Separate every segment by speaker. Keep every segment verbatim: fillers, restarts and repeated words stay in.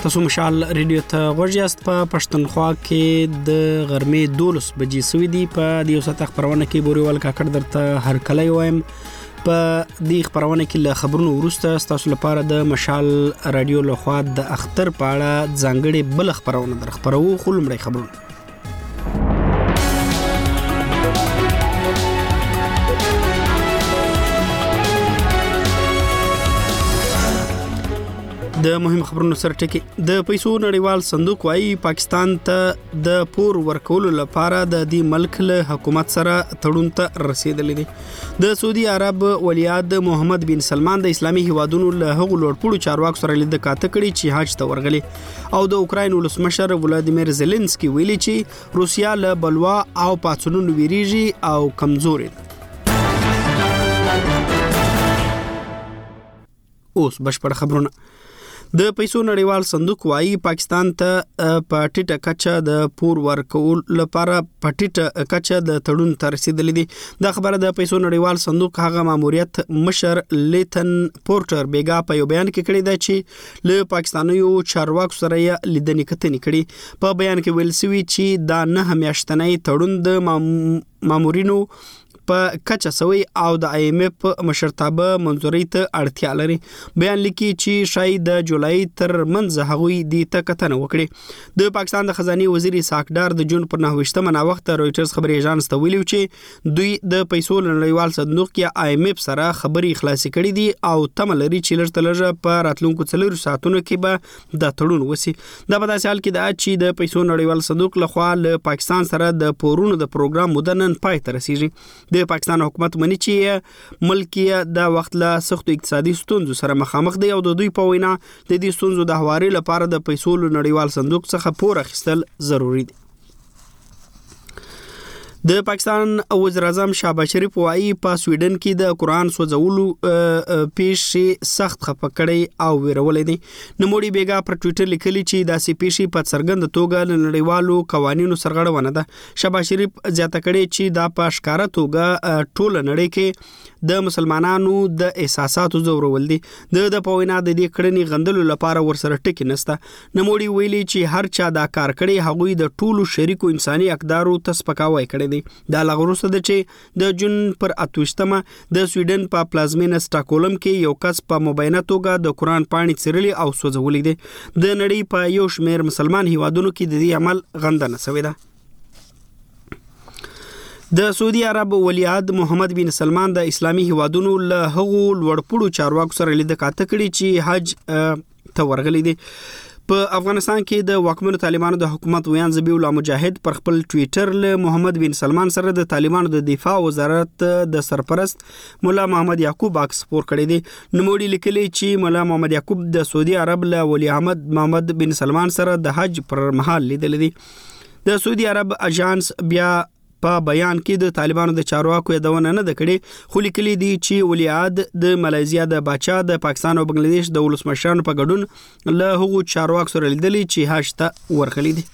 Speaker 1: تاسو مشال ریډیو ته غوږ یاست. په پښتونخوا کې د غرمې دولس بجې سوي دي. په دې وسط خبرونه کې بوريوال کاکړ درته هر کله وایم. په دې خبرونه کې له خبرونو وروسته تاسو لپاره د مشال رادیو لخوا د اختر په اړه ځانګړي بل خبرونه در خبرو. خو لمړی خبرونه د مهم خبرونو سره ټکی. د پیسو نړیوال صندوق وايي پاکستان ته د پور ورکولو لپاره د دې ملک له حکومت سره تړون ته رسیدلی دی. د سعودي عرب ولیعهد محمد بن سلمان د اسلامي هیوادونو له هغو لوړپوړو چارواکو سره لید کاته کړي چې حج ته ورغلي او د اوکراین ولسمشر ولادیمیر زيلنسکي ویلي چې روسیا له بلوا او پاتونونو ویریږي او کمزوري ده. اوس بشپړ خبرونه. د پیسو نړیوال صندوق وايي پاکستان ته په ټیټه کچه د پور ورکول لپاره په ټیټه کچه د تړون ته رسیدلی دي. دا خبره د پیسو نړیوال صندوق هغه ماموریت مشر لیتن پورټر بیګا په یو بیان کې کړی دی چې له پاکستانیو چارواکو سره یې لیدنې کتنې کړي. په بیان کې ویل شوی چې دا نه میاشتنی تړون د مامورینو په کچه سوی او د آی ایم اف مشرتابه منځوري ته اړتیا لري. بیان لیکي چې شاید د جولای تر منځ هغوی د تکتنه وکړي. د پاکستان د خزانه وزیر ساکډار د جون پر نهويشتمه نا وخت رويټرز خبري ایجانس ته ویلو چې دوی د پیسو نړیوال صندوق یا آی ایم اف سره خبري خلاصي کړي دي او تم لري چې لږ تلږه په راتلونکو څلورو ساعتونو کې به د تړون وسی. دا په داسې حال کې دا چې د پیسو نړیوال صندوق لخوا له پاکستان سره د پورونو د پروګرام مدنن پای ته رسیږي. د پاکستان حکومت مني چې ملک د وخت له سختو اقتصادي ستونزو سره مخامخ دی او د دوی په وینا د دې ستونزو د هواري لپاره د پیسو نړیوال صندوق څخه پور اخیستل ضروری دی. د پاکستان وزیر اعظم شهباز شریف وايي په سویډن کې د قرآن سوځولو پیښې سخت خفه کړي او ویرولې دي. نوموړي بیګا پر ټوئیټر لیکلي چې داسې پیښې په څرګند توګه نړیوالو قوانینو سرغړونه ده. شهباز شریف زیاته کړي چې دا په ښکاره توګه ټول نړۍ کې د مسلمانانو د احساساتو زورول دي. د د پوینا د دې کړنې غندلو لپاره ورسره ټکی نسته. نوموړي ویلي چې هر چا دا کار کړي هغوی د ټولو شریکو انساني اقدارو تسپکاوی کړي. دا لغروسه ده چې د جون پر اتوشتمه د سویډن په پلازمینه سټاکولم کې یو کس په مبینه توګه د قرآن پاڼې څیرلې او سوځولې دي. د نړۍ په یو شمېر مسلمان هیوادونو کې د دې عمل غندنه شوې ده. د سعودي عرب ولیعهد محمد بن سلمان د اسلامي هیوادونو له هغو لوړپوړو چارواکو سره لید کاته کړي چې حج ته ورغلي دي. په افغانستان کې د واکمنو طالبانو د حکومت ویان ذبیح الله مجاهد پر خپل ټوئیټر له محمد بن سلمان سره د طالبانو د دفاع وزارت د سرپرست مولا محمد یعقوب عکس خپور کړی دی. نوموړي لیکلي چې مولا محمد یعقوب د سعودي عرب له ولی احمد محمد بن سلمان سره د حج پر مهال لیدل دي. د سعودي عرب اژانس بیا په بیان کې د طالبانو د چارواکو یادونه نه ده کړې، خو لیکلي دي چې ولیعهد د ملایزیا د باچا د پاکستان او بنگلاديش د ولسمشرانو په ګډون له هغو چارواکو سره لیدلي چې حج ته ورغلي دي.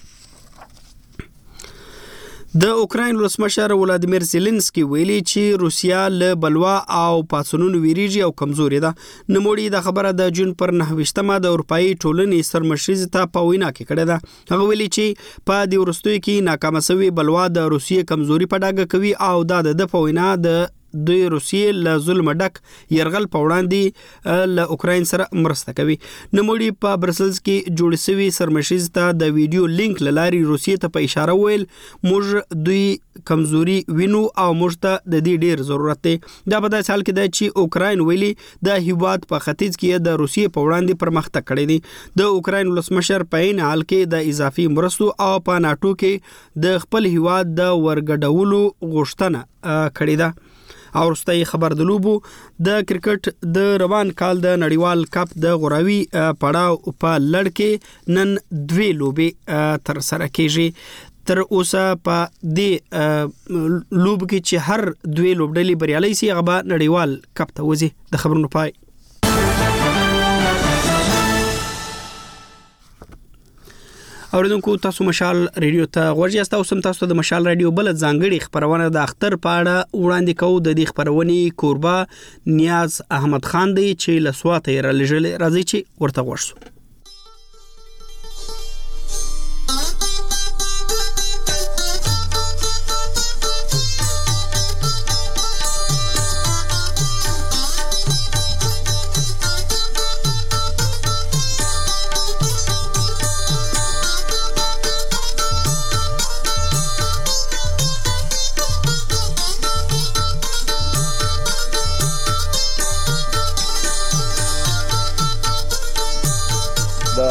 Speaker 1: د اوکراین ولسمشر ولادیمیر زيلنسکي ویلي چې روسیا له بلوا او پاتونونو ویریږي او کمزوري ده. نوموړي د خبره د جون پر نهويشتمه د اروپאי ټولنې سرمشري ته په وینا کې کړې ده. هغه ویلي چې په دې وروستیو کې ناکامه شوی بلوا د روسیې کمزوري په ډاګه کوي او دا د په وینا د د روسیې له ظلم ډک يرغل په وړاندې له اوکراین سره مرسته کوي. نوموړي په برسلز کې جوړ شوی سرمشریز ته د ویډیو لینک لاري روسیې ته په اشاره ویل موږ دوی کمزوري وینو او موږ ته د دې ډیر ضرورت دی. دا په داسې حال کې ده چې اوکراین ویلي د هیواد په ختیځ کې د روسیې په وړاندې پرمختګ کړی دی. د اوکراین ولسمشر په عین حال کې د اضافي مرستو او په ناتو کې د خپل هیواد د ورګډولو غوښتنه کړې ده. او وروستۍ خبر د لوبو د کرکټ د روان کال د نړیوال کپ د غوراوي پړاو په لړ کې نن دوه لوبې تر سره کېږي. تر اوسه په دې لوب کې چې هر دوه لوبډلې بریالي سي هغه نړیوال کپ ته وځي. د خبرونو پای. اوریدونکو تاسو مشال ریډیو ته غوږی یاست او سم تاسو د مشال ریډیو بل ځانګړي خبرونه د اختر په اړه وړاندې کوو. د دې خبرونې کوربه نیاز احمد خان دی چې له سواته یې را لېږلې. راځي چې ورته غوږ شو.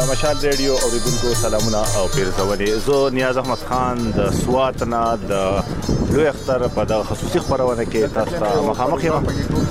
Speaker 2: د مشال ریډیو اوریدونکو سلامونه او پیرزونې. زه نیاز احمد خان د سوات نه د لوی اختر په د خصوصي خبرونه کې تاسو ته مخامخ یم.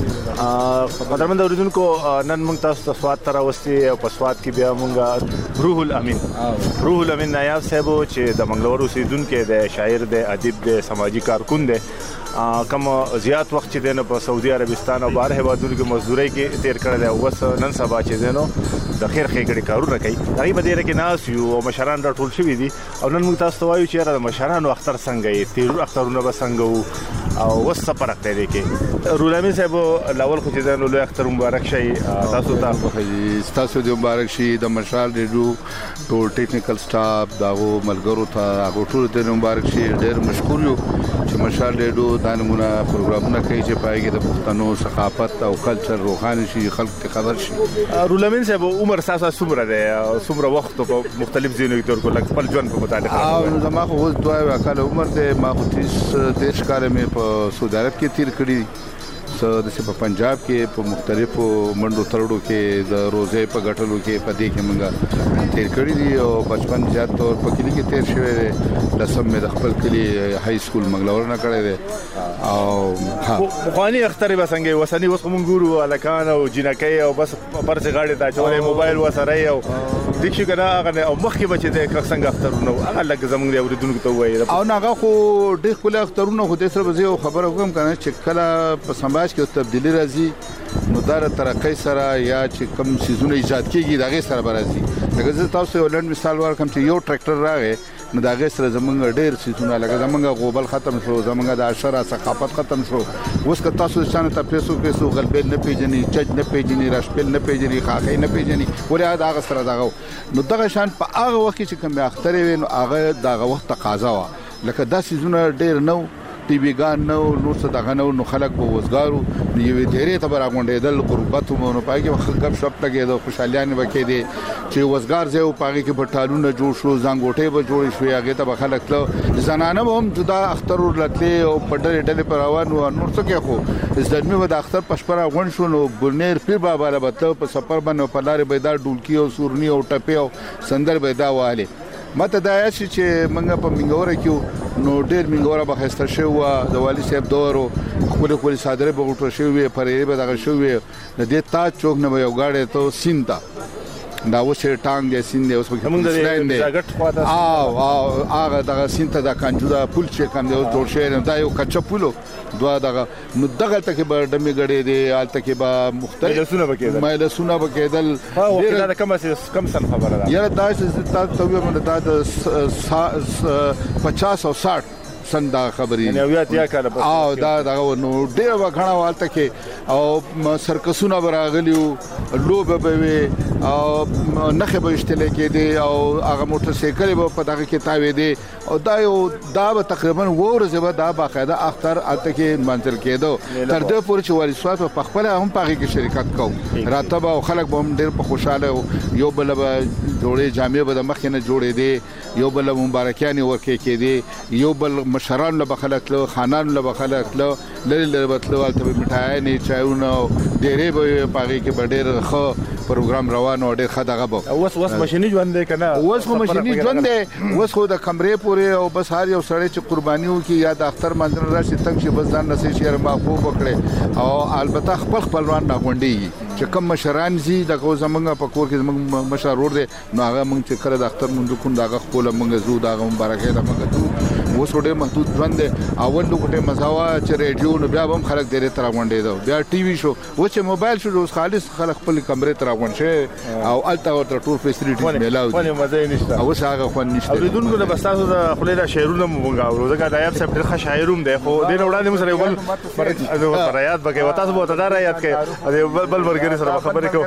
Speaker 2: قدرمن اوریدونکو نن موږ تاسو ته سوات ته راوستي او په سوات کې بیا موږ روح الامین روح الامین نایاب صاحب چې د منګلور اوسیدونکی دی، شاعر دی، ادیب دی، سماجي کارکون دی، کوم زیات وخت چې دی نو په سعودي عربستان او بهر هیوادونو کې مزدورۍ کې تیر کړی دی. اوس نن سبا چې دی نو د خیر ښېګڼې کارونه کوي. هغې په دې کې ناست یو او مشران راټول شوي دي او نن موږ تاسو ته وایو چې یاره د مشرانو اختر څنګه یې، تیرو اخترونه به څنګه وو او اوس څه فرق دی دې کې. روح الامین صاحب لاول خو چې دی نو لوی اختر مبارک شي تاسو ته.
Speaker 3: ستاسو دې مبارک شي. د مشال ریډیو ټول ټیکنیکل سټاف د هغو ملګرو ته هغو ټولو ته مبارک شي. ډېر مشکور یو چې مشال ریډیو دا نمونه پروګرامونه کوي چې په هغې کې د پښتنو ثقافت او کلچر روښانه شي، خلک ته خبر شي. روح
Speaker 2: الامین صاحب عمر ستاسو څومره دی؟ څومره وخت په مختلف ځایونو کې تېر کړو؟ لږ خپل ژوند په متعلق.
Speaker 3: او زما خو اوس دوه اویا کاله عمر دی. ما خو تیس دېرش کاله مې په سعودي عرب کې تېر کړي. څه داسې په پنجاب کې په مختلفو منډو ترړو کې د روزې په ګټلو کې په دې کې موږ تېر کړي دي او بچپن زیات طور په کلي کې تېر شوی دی. لسم مې د خپل کلي های سکول منګلور نه کړی دی. او ها
Speaker 2: پخواني اختر به څنګه وسني اوس موږ ګورو هلکان او جینکۍ او بس پرسې غاړې ته اچولی، موبایل ورسره یې او دیک شي که نه هغه او مخکې به چې دی څنګه اخترونه وو هغه لږ زموږ د اورېدونکو ته ووایي.
Speaker 3: او نه هغه خو ډېر ښکلي اخترونه خو دې سره به زه یو خبره وکړم که نه چې کله په سماج کې تبدیلي راځي نو دا د ترقۍ سره یا چې کوم څیزونه ایجاد کېږي د هغې سره به راځي. لکه زه تاسو یو لنډ مثال ورکړم چې یو ټریکټر راغی نو د هغې سره زمونږ ډېر څیزونه لکه زمونږ غوبل ختم شو، زمونږ د اشره ثقافت ختم شو. اوس که تاسو د چا نه تپوس وکړئ څوک غلبیل نه پېژني، چج نه پېژني، راشپیل نه پېژني، خاښۍ نه پېژني، ولې د هغه سره دغه نو دغه شان په هغه وخت کې چې کومې اخترې وې نو هغه د هغه وخت تقاضا وه. لکه دا څیزونه ډېر نه و، ټي وي ګان نه و، نور څه دغه نه و، نو خلک به وزګار وو. نو یوې دیرې ته به راغونډېدل، غربت و نو په هغې کې به ښه ګپ شپ لګېده، خوشحالیانې به کېدې. چې وزګار ځای و په هغې کې به ټالونه جوړ شو، زانګوټۍ به جوړې شوې، هغې ته به خلک تله. زنانه به هم جدا اختر ورلتلې او په ډلې ډلې په روان وو. نور څه کوې خو زلمي به د اختر په شپه راغونډ شو نو بلنیر پیر بابا له به تله په سفر باندې په لارې به یې دا ډولکي او سورني او ټپې او سندر به یې دا وهلې. ما ته دا یاد شي چې موږ په منګوره کې نو ډېر منګوره به ښایسته شوې وه، د والي صاحب دور و، ښکلې ښکلې څادرې به غوټه شوې وې، پرېرې به دغه شوې وې. د دې تاج چوک نه به یو ګاډی ته سیند ته دا اوس یې ټانګ دی، سیند دی، اوس پکې پولیسلاین دی او او هغه دغه سیند ته دا کانجو دا پل چې کوم دی اوس جوړ شوی دی دا یو کچه پل و دوه دغه نو دغلته کې به ډمې ګډې دی، هلته کې به مختلف
Speaker 2: مجلسونه به کېدل
Speaker 3: مجلسونه به کېدل.
Speaker 2: دا د کم صنف خبره ده؟
Speaker 3: یاره دا چې تاسو ته ووایم دا د پچاس او ساټ سن دا خبرې او دا دغه نو ډېره به غڼه وه هلته کې او سرکسونه به راغلي وو، لوبه به وې او نښې به ویشتلی کېدې او هغه موټرسایکلې به په دغه کې تاوېدې او دا یو دا به تقریبا اووه ورځې به دا باقاعده اختر هلته کې نمانځل کېده تر دې پورې چې والي صاحب به پخپله هم په هغې کې شرکت کوو. راته به او خلک به هم ډېر په خوشحاله وو. یو بله به جوړې جامې به د مخکې نه جوړېدې، یو بله مبارکیانې ورکې کېدې، یو بل مشرانو له به خلک تله، خانانو له به خلک تله، لرې لرې به تله، هلته به مټایانې چایونه او ډېرې به وې، په هغې کې به ډېر ښه پروګرام روان او ډېر ښه دغه به.
Speaker 2: اوس اوس ماشیني ژوند دی که نه؟
Speaker 3: اوس خو ماشیني ژوند دی، اوس خو د کمرې پورې او بس هر یو سړی چې قرباني وکړي یا د اختر منځ نه راشي تنګ شي بس ځان نه سې چې ما خوب وکړې او البته خپل خپلوان راغونډېږي چې کوم مشران ځي دغه زمونږ په کور کې زمونږ مشر ورور دی نو هغه مونږ چې کله د اختر مونځ کوو د هغه خپله مونږ ځو د هغه مبارکۍ ته مونږ ځو. اوس خو ډېر محدود ژوند دی. اول لوګوټې مزه وه چې ریډیو نو بیا به هم خلک ډېرې ته راغونډېده، بیا ټي وي شو، اوس چې موبایل شو اوس خالص خلک خپلې کمرې ته راغونډ شوی او هلته ورته ټول فیسیلیټیز میلاو دي،
Speaker 2: مزه یې نشته.
Speaker 3: اوس هغه خوند نشته.
Speaker 2: اورېدونکو ته به ستاسو د خولې دا شعرونه مو مونږ اورو ځکه نایب صاحب ډېر ښه شاعر هم دی خو دې نه وړاندې مو سره یو بل رایاد به کوي تاسو به ورته دا رایاد کوئ او بل ملګري سره به خبرې کوو.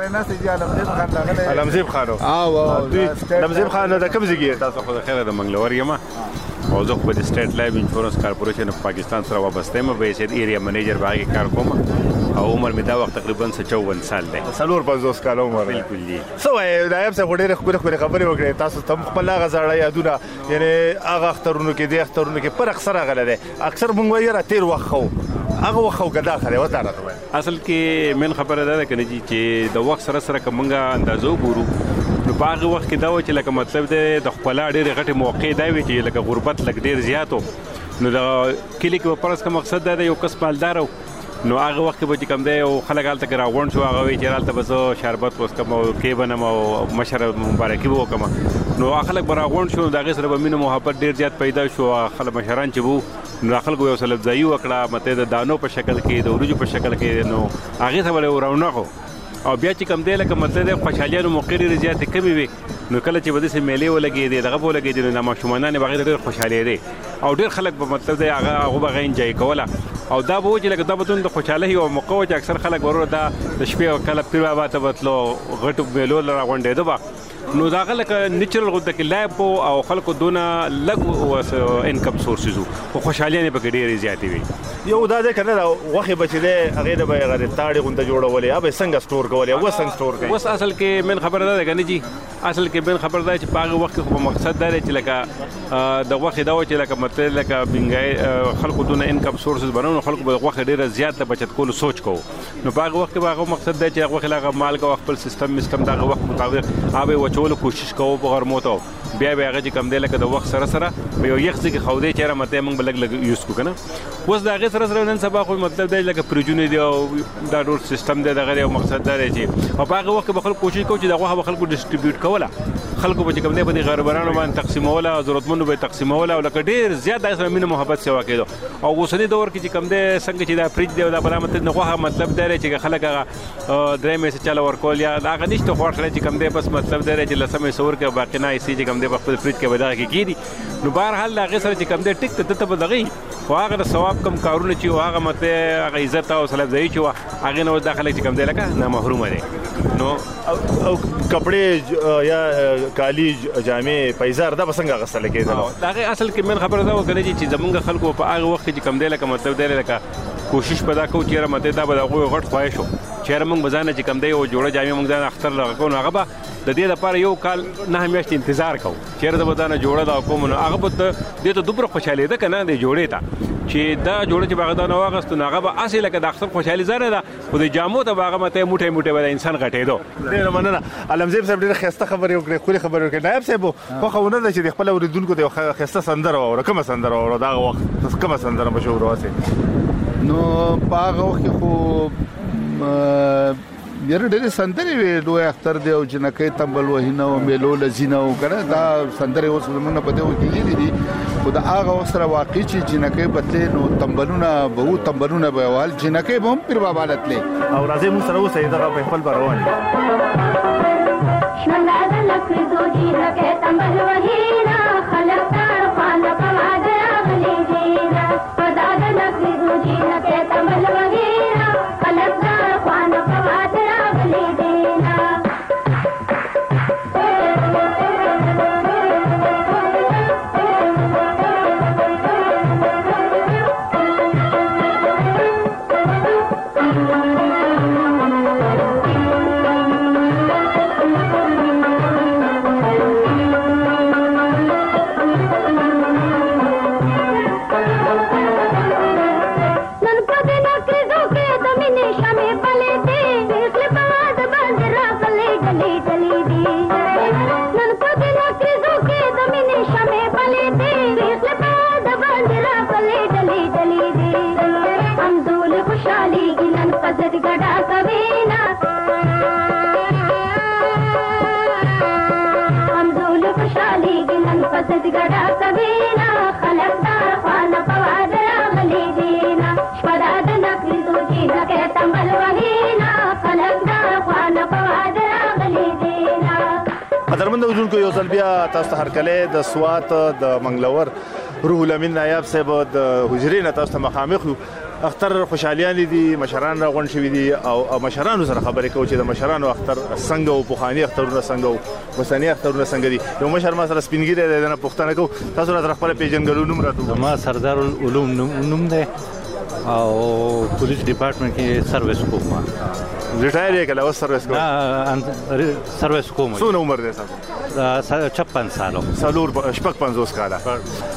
Speaker 2: علمزیب خان علمزیب خان د کوم ځای کې
Speaker 4: تاسو خو د خیره د منګلور یم او زه خو د سټیټ لایف انشورنس کارپوریشن پاکستان سره وابسته یم، به حیثیت ایریا منیجر به هغې کار کوم او عمر مې دا وخت تقریبا څه چوون سال دی.
Speaker 2: څلور پنځوس کاله عمر.
Speaker 4: بلکل دي.
Speaker 2: څه وایې نایب صاحب خو ډېرې ښکلې ښکلې خبرې وکړې، تاسو ته هم خپل هغه زاړه یادونه یعنې هغه اخترونو کې دې اخترونو کې فرق څه راغلی دی؟ اکثر مونږ وایو یاره تېر وخت ښه و، هغه وخت او که دا ښه دی؟ اوس دا راته وایه.
Speaker 4: اصل کې مین خبره دا ده که نه چې د وخت سره سره که مونږ اندازه وګورو نو په هغه وخت کې دا و چې لکه مطلب دی د ښکلا ډېرې غټې موقع دا وي چې لکه غربت لږ ډېر زیات و نو د کلي کې به فرض که مقصد دا دی یو کس مالدار و نو هغه وخت کې به چې کوم دی یو خلک هلته کې راغونډ شو هغه وایي چې هلته به زه شربت وڅښم او کې بنم او مشر مبارکي به وکړم نو هغه خلک به راغونډ شو نو د هغې سره به مینه محبت ډېر زیات پیدا شو خلک مشران چې وو نو خلکو یو څه لفظایي وکړه مطلب د دانو په شکل کې د وریجو په شکل کې نو هغې ته به رونق او بیا چې کوم دی لکه مطلب دی خوشحالیانو موقع ډېرې زیاتې کمې وي نو کله چې به داسې میلې ولګېدې دغه به ولګېدې نو دا ماشومانان یې به هغې ته ډېر خوشحالېدې او ډېر خلک به مطلب دی هغه هغه به هغه انجوی کوله او دا به و چې لکه دا به دون د خوشحالۍ یوه موقع وه چې اکثر خلک به دا د شپې کله پیر بابا ته به تلو غټو میلو له راغونډېده به نو دا هغه لکه نیچرل غوته کې لایف و او خلکو دونه لږ انکم سورسز وو خو خوشحالیانې پکې ډېرې زیاتې وي
Speaker 2: یو دا دی که نه دا غوښې به چې دی هغې ته به یې هغه تاړې غونته جوړولې هغه به یې څنګه سټور کولې اوس څنګه سټور کوي
Speaker 4: اوس اصل کې مین خبره دا ده که نه جي اصل کې مین خبره دا چې په هغه وخت کې خو په مقصد دا دی چې لکه د غوښې دا و چې لکه مطلب لکه بینګای خلکو دونه انکم سورسز بنو نو خلکو به غوښې ډېره زیات د بچت کولو سوچ کوو نو په هغه وخت کې به هغه مقصد دی چې غوښې له هغه مالګه او خپل سیستم سیستم د هغه وخت مطابق هغه به یې وچولو کوشش کوو په غرمو ته بیا به هغه چې کوم دی لکه د وخت سره سره به یو یخ ځای کې ښودی چې یاره مطلب موږ به لږ لږ یوز کړو که نه اوس د هغې سره سره نن سبا خو مطلب دی لکه فریجونه دي او دا ډول سیستم دی دغه دی او مقصد دا دی چې او په هغه وخت کې به خلک کوشش کوو چې د غوښه به خلکو ډسټریبیوټ کوله خلکو به چې کوم دی به د غریبانو باندې تقسیموله او ضرورتمندو به یې تقسیموله او لکه ډېر زیات د هغې سره مینه محبت سیوا کېدو او اوسني دور کې چې کوم دی څنګه چې دا فریج دی او دا بلا مطلب نه غوښه مطلب دا دی چې خلک هغه درې میسه چاله ورکول یا د هغه نشته خو هر چې کوم دی بس مطلب دا دی چې لسم میسه ورکړي او باقي نه ایسي چې کوم دی په خپل فریج کې به دغه کې کېږي نو بهرحال د هغې سره چې کوم دی ټیک ته دته به دغه خو هغه د ثواب کم کارونه چې وو هغه مطلب هغه عزت او سلفزایي چې وه هغې نه اوس دا خلک چې کوم دی لکه نامحرومه دی نو
Speaker 2: او کپړې یا کالي جامې پیزار دا به څنګه اخیستل کېدل
Speaker 4: د هغې اصل کې مین خبره دا وه که نه چې زمونږ خلکو په هغه وخت کې چې کوم دی لکه مطلب دی لکه کوشش به دا کوو چې یاره مطلب دا به د هغوی غټ خواهش و چې یاره موږ به ځان چې کوم دی یو جوړه جامې موږ ځان اختر لغه کوو نو هغه به د دې لپاره یو کال نهه میاشتې انتظار کوو چې یاره زه به دا نه جوړه دا کوم نو هغه به دې ته دومره خوشحالېده که نه د جوړې ته چې دا جوړه چې به هغه دا نه واخیستو نو هغه به هسې لکه د اختر خوشحالي ځای ده خو د جامو ته به هغه مطلب موټی موټی به د انسان غټېدو
Speaker 2: ډېره مننه علمزیب صاحب ډېره ښایسته خبرې وکړې ښکلې خبرې وکړې نایب صاحب خوښه ونه ده چې د خپل اورېدونکو ته یو ښایسته سندره واوره کومه سندره واوره د هغه وخت کومه سندره مشهوره وسې
Speaker 3: نو په هغه وخت کې خو یاره ډېرې سندرې وې لوی اختر دی او جنکۍ تمبل وهي نه او میلو لذي نه و که نه دا سندرې اوس زموږ نه په دې وخت کې لرې دي خو د هغه وخت سره واقع چې جنکۍ به تلې نو تمبلونه به وو تمبلونه به یې وهل جنکۍ به هم پیر بابا له تلې
Speaker 2: او راځئ موږ سره اوسئ دغه په خپل به روان قدرمن اوریدونکو یو ځل بیا تاسو ته هرکلی د سوات د منګلور روح الامین نایب صاحب د حجرې نه تاسو ته مخامخ یو اختر خوشحالیانې دي مشران راغونډ شوي دي او مشرانو سره خبرې کوو چې د مشرانو اختر څنګه و پخواني اخترونه څنګه و اوسني اخترونه څنګه دي یو مشر ما سره سپین ږیری دی د نه پوښتنه کوو تاسو راته خپله پېژنګلو نوم راته ووایئ
Speaker 5: زما سردار العلوم نوم دی او پولیس ډپارټمنټ کې سروس کوم
Speaker 2: ریټایر یې کله اوس سروس کوم
Speaker 5: نه سروس کوم
Speaker 2: څومره عمر دی صاحب
Speaker 5: چپن سالو
Speaker 2: څلور شپږ پنځوس کاله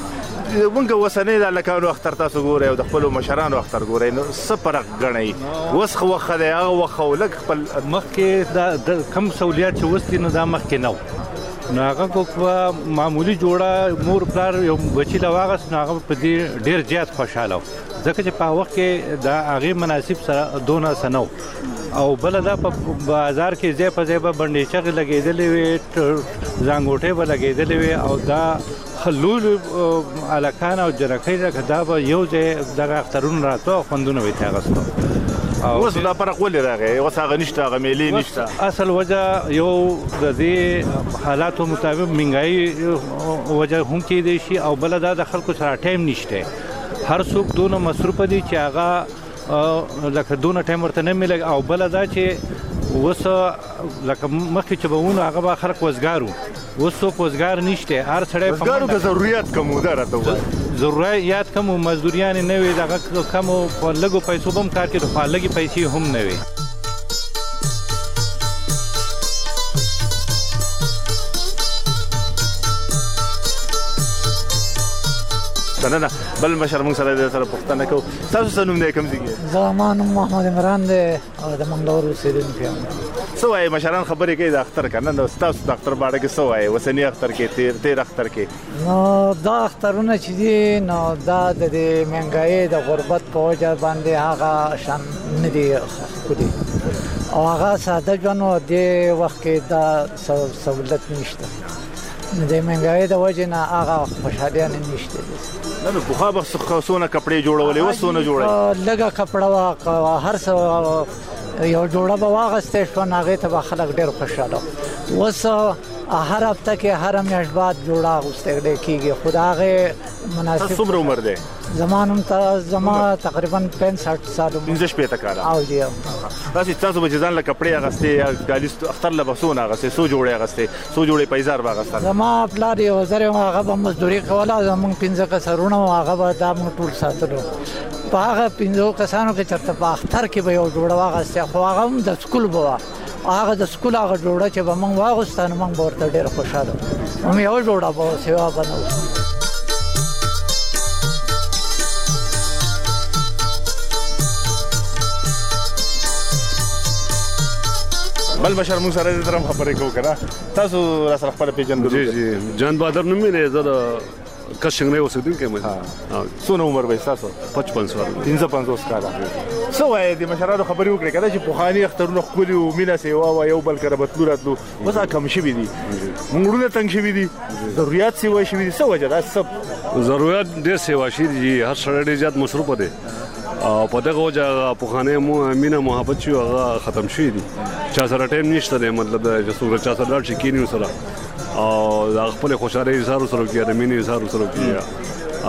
Speaker 2: مونږ وسنۍ د لکانو اختر تاسو ګورئ او د خپل مشرانو اختر ګورئ نو څه فرق ګڼئ اوس خو وخت دی هغه وخت خو لږ خپل
Speaker 5: مخکې دا کم سہولیات چې اوس دي نو دا مخکې نه و نو هغه کو معمولي جوړه مور پلار یو بچي له واغست نو هغه په دې ډېر زیات خوشحاله و ځکه چې په وخت کې دا هغې مناسب سره دونه څه نه و او بله دا په بازار کې ځای په ځای به بنډې چغې لګېدلې وې زانګوټې به لګېدلې وې او دا لولو هلکان او جنکۍ لکه دا به یو ځای دغه اخترونه راتلو او خوندونه به یې ترې اخیستو
Speaker 2: اوس دا فرق ولې راغی اوس هغه نشته هغه میلې نشته
Speaker 5: اصل وجه یو د دې حالاتو مطابق مهنګایي وجه هم کیدی شي او بله دا د خلکو سره ټایم نشته هر څوک دونه مصروفه دي چې هغه لکه دونه ټایم ورته نه میلګي او بله دا چې اوس لکه مخکې چې به وونو هغه به خلک وزګار وو اوس څوک وزګار نشته هر سړی
Speaker 2: وزګارو که ضرورت کم و دا راته ووایه
Speaker 5: ضرورت کم و مزدوریانې نه وي دغه کم و په لږو پیسو به هم کار کوي خو لږې پیسې هم نه وي
Speaker 2: نه بل مشر موږ سره د سره پوښتنه کوو تاسو څه نوم دی کوم ځای کې
Speaker 6: زما نوم محمد عمران دی او د منګلور اوسېدونکی یم
Speaker 2: څه وایي مشران خبرې کوي د اختر که نه نو ستاسو د اختر باره کې څه وایي اوسني اختر کې تیر تیر اختر کې
Speaker 6: نو دا اخترونه چې دي نو دا د دې مهنګایي د غربت په وجه باندې هغه شان نه دي ښکلي او هغه ساده ژوند و دې وخت کې دا سهولت نشته د مهنګایي د وجې نه هغه خوشحالیانې نشته
Speaker 2: نه نو پخوا به څونه کپړې جوړولې اوس څونه جوړوي
Speaker 6: لږه کپړه وه هر څه یو جوړه به واغستې شوه نو هغې ته به خلک ډېر خوشحاله اوس هر هفته کې هر میاشت بعد جوړه اغوستلی کېږي خو د هغې مناسب
Speaker 2: څومره عمر دی
Speaker 6: زما نوم زما تقریبا پنځه سال
Speaker 2: پنځه شپېته کاله
Speaker 6: او جی
Speaker 2: داسې تاسو به چې ځان له کپړې اغستې کالي اختر له به څونه اغستې څو جوړې اغستې څو جوړې پیزار به اغستل
Speaker 6: زما پلار یو زر یم هغه به مزدوري کوله زموږ پنځه کسرونه وو هغه به دا موږ ټول ساتلو په هغه پنځو کسانو کې چېرته په اختر کې به یو جوړه واغستې خو هغه هم د سکول به وه هغه د سکول هغه جوړه چې به موږ واغوسته نو موږ به ورته ډېر خوشحاله هم یوه جوړه به وه سوا به نه وه
Speaker 2: بل بشر موږ سره دې طرف خبرې کوو که نه تاسو را سره خپله پېژندلو
Speaker 7: جی جی جان بهادر نوم مې دی زه د کشنګنۍ اوسېدونکی یم
Speaker 2: څونه عمر به ستاسو
Speaker 7: پچپن سال
Speaker 2: پنځه پنځوس کاله څه وایې د مشرانو خبرې وکړې که نه چې پخواني اخترونه ښکلي وو مینه سیوا وه یو بل کره بتلو راتلو اوس هغه کم شوي دي مونږ تنګ شوي دي ضرورت سیوا شوي دي څه وجه دا څه
Speaker 7: ضرورت ډېر سیوا شوي دي هر سړی ډېر زیات مصروفه دی او په دغه وجه هغه پخوانی مینه محبت چې هغه ختم شوي دي چا سره ټایم نشته دی مطلب دا چې څوک چا سره لاړ شي کښېني ورسره او د خپلې خوشحالۍ اظهار ورسره وکړي د مینې اظهار ورسره وکړي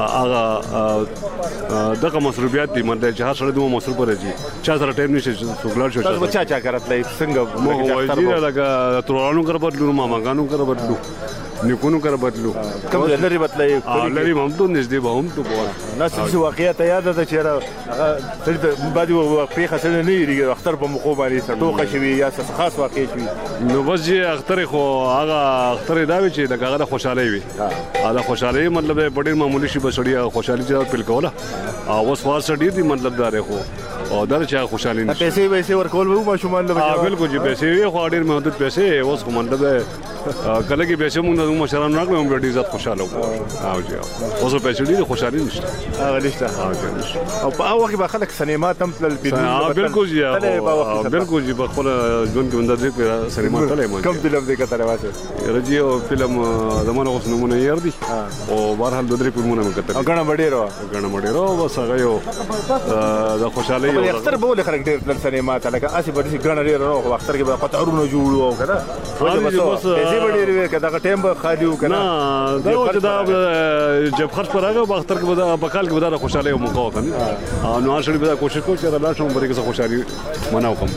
Speaker 7: هغه دغه مصروفیات دي مطلب چې هر سړی دومره مصروفه دی چې چا سره ټایم نشته چې څوک لاړ شي
Speaker 2: تاسو به چا چا کره تلئ څنګه
Speaker 7: لکه ترورانو کره بدلو ماماګانو کره بدلو نیکونو کره بدلو
Speaker 2: کوم لري بدلای
Speaker 7: لري هم ته نږدې به هم ته بوله
Speaker 2: ناس چې واقعیت یاد ده چې هغه سړي ته بعد واقعي خسر نه یریږي اختر په مخو باندې ټوکه شوي یا څه خاص واقع شوي
Speaker 7: نو بس چې اختر خو هغه اختر دا وي چې د هغه خوشحالي وي هغه خوشحالي مطلب ډېر معمولی شي بسړي خوشحالي چې پیل کوله او اوس وار سړي دي مطلب دا خو او دا چې خوشحالي نشي
Speaker 2: پیسې پیسې ورکول به ماشومان له
Speaker 7: بالکل چې پیسې وي خو ډېر محدود پیسې اوس کوم مطلب کله کې پیسې مونږ د مشرانو راکړو هم ډېر عزت خوشاله وو او جی اوس پیسې ډېر خوشحالي نشته
Speaker 2: هغه نشته او په هغه وخت به خلک سینما ته تلل
Speaker 7: پیډو بالکل جی بالکل جی په خپل ژوند کې مونږ د سینما ته تلل
Speaker 2: کوم فلم دې کتل واسه
Speaker 7: رجی او فلم زمونه اوس نمونه یې دي او بهرحال د درې فلمونه مونږ کتل
Speaker 2: غاڼه وړيرو
Speaker 7: غاڼه وړيرو بس هغه یو د خوشحالي
Speaker 2: په اختر به ولې خلک ډېر تلل سینما ته لکه اسی به دې غاڼه وړيرو په اختر کې به قطارونه جوړو او کنه پیسې به ډېرې وي که دغه ټایم به خالي وو که نه
Speaker 7: دا و چې دا جب خرچ پر راغی په اختر کې به په کال کې به دا د خوشحالۍ موقع وه که نه نو هر سړي به دا کوشش کوي چې لاړ شم پرې کې څه خوشحالي منع وکړم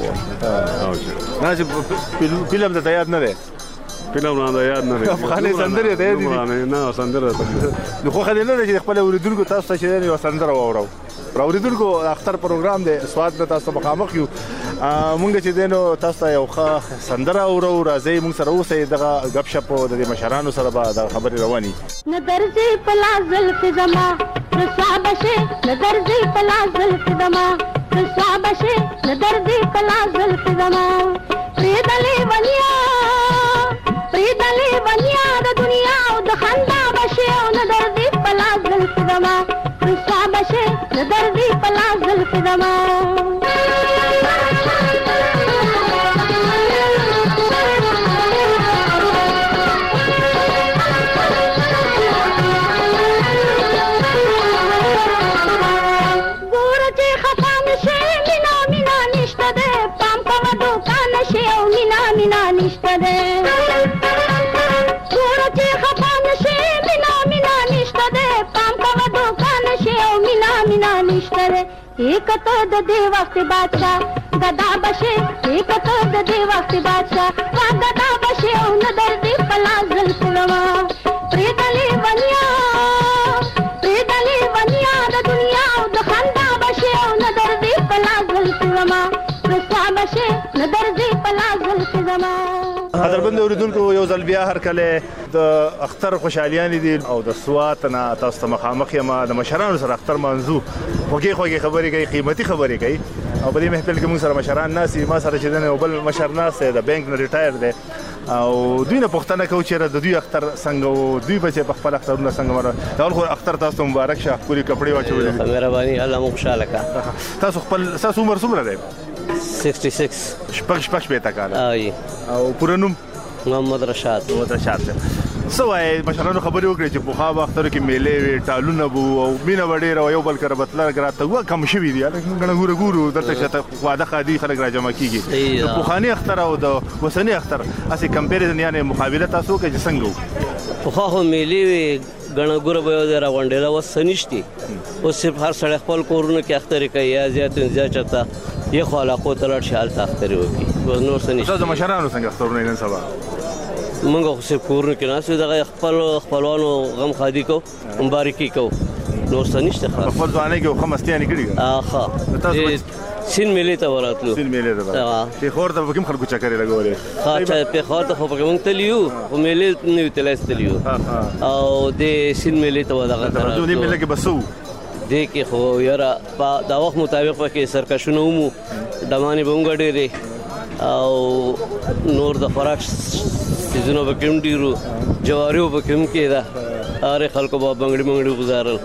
Speaker 2: نه چې فلم درته یاد نه دی
Speaker 7: فلم رانه یاد نه دی
Speaker 2: افغاني سندرې ته یاد دي
Speaker 7: نه سندره
Speaker 2: نو خوښه دې نه ده چې خپل اورېدونکو تاسو ته چې یوه سندره واورو راوریدونکو اختر پروګرام دی سواد د تاسو مخامخ یو مونږ چې دینو تاسو ته یو ښه سندره اورو راځي مونږ سره اوسئ دغه غپ شپ د مشرانو سره به د خبرې رواني
Speaker 8: نه درځي پلا زلف زما رسوا بشه نه درځي پلا زلف زما رسوا بشه نه درځي پلا زلف زما پریدلې ونیا پریدلې ونیا د دنیا او د خندا بشه نه درځي پلا زلف زما رسوا بشه نه درځي پلا زلف زما एक तो the they वक्त बादशाह गदा बशे एक तो द दे वक्त बादशाह वा गदा बशे उन दर्दी पला जुल्फ रवा प्रेदली वनिया प्रेदली वनिया द दुनिया द खंदा बशे उन दर्दी पला जुल्फ रवा रसा बशे न दर्दी पला जुल्फ रवा
Speaker 2: قدرمن اوریدونکو یو ځل بیا هر کله د اختر خوشحالیان دي او د سوات نه تاسو ته مخامخ یم د مشرانو سره اختر منځو خوږی خوږی خبرې کوي قیمتي خبرې کوي او په دې محفل کې موږ سره مشران ناسي ما سره چې دنه بل مشر ناس د بانک نه ریټایر دي او دوی نه پښتنه کوي چې د دوی اختر څنګه او دوی په خپل اخترونه څنګه مره دا خو اختر تاسو مبارک شه پوری کپڑے واچولې
Speaker 9: مهرباني الله مو خوشاله کا
Speaker 2: تاسو خپل تاسو عمر څومره دی
Speaker 9: छप्पन
Speaker 2: شپږ شپږ پېتا کال او پوره نوم
Speaker 9: محمد رشاد
Speaker 2: محمد رشاد سو وايي مشرانو خبرې وکړي چې په خوا اختر کې میلې وي ټالونه بو او مینه وړي او یو بل کر بتلر ګراته و کم شوی دی غنه ګورو ګورو درته چې واده خادي خلک راجمع کیږي د بوخاني اختر او د وسنی اختر اسی کمپیریزن یعنی مقابله تاسو کې څنګه
Speaker 9: په خوا خو میلې وي غنه ګورو به دا غونډه وسنیشتي او صرف هر سړی خپل کورونه کې اختر کوي یا زیات زیات چتا یې خو علاقو تلل شال اختر وکي نور سنیشتي
Speaker 2: تاسو مشرانو څنګه اخترونه نن سبا
Speaker 9: منګه خو صرف کورونه کې ناسو دغه خپل خپلوانو غم خادي کو مبارکي کو نور سنیشته خلاص
Speaker 2: خپل ځواني کې خمستيانې کړی
Speaker 9: اخا سین ملي ته وراتلو
Speaker 2: سین ملي ته چې خور ته کوم خلکو چکرې لګولې
Speaker 9: ها چې په خور ته خو په کوم تلیو او ملي نه تلایس تلیو او د سین ملي ته ودغه
Speaker 2: تر دې ملي کې بسو
Speaker 9: دې کې خو یاره دا وخت مطابق کې سرکښونه ومو دمانې بونګ ډېرې او نور د خوراک سيزونو به کوم ډیرو جواریو به کوم کېده اره خلکو به بنګړي بنګړي گزارل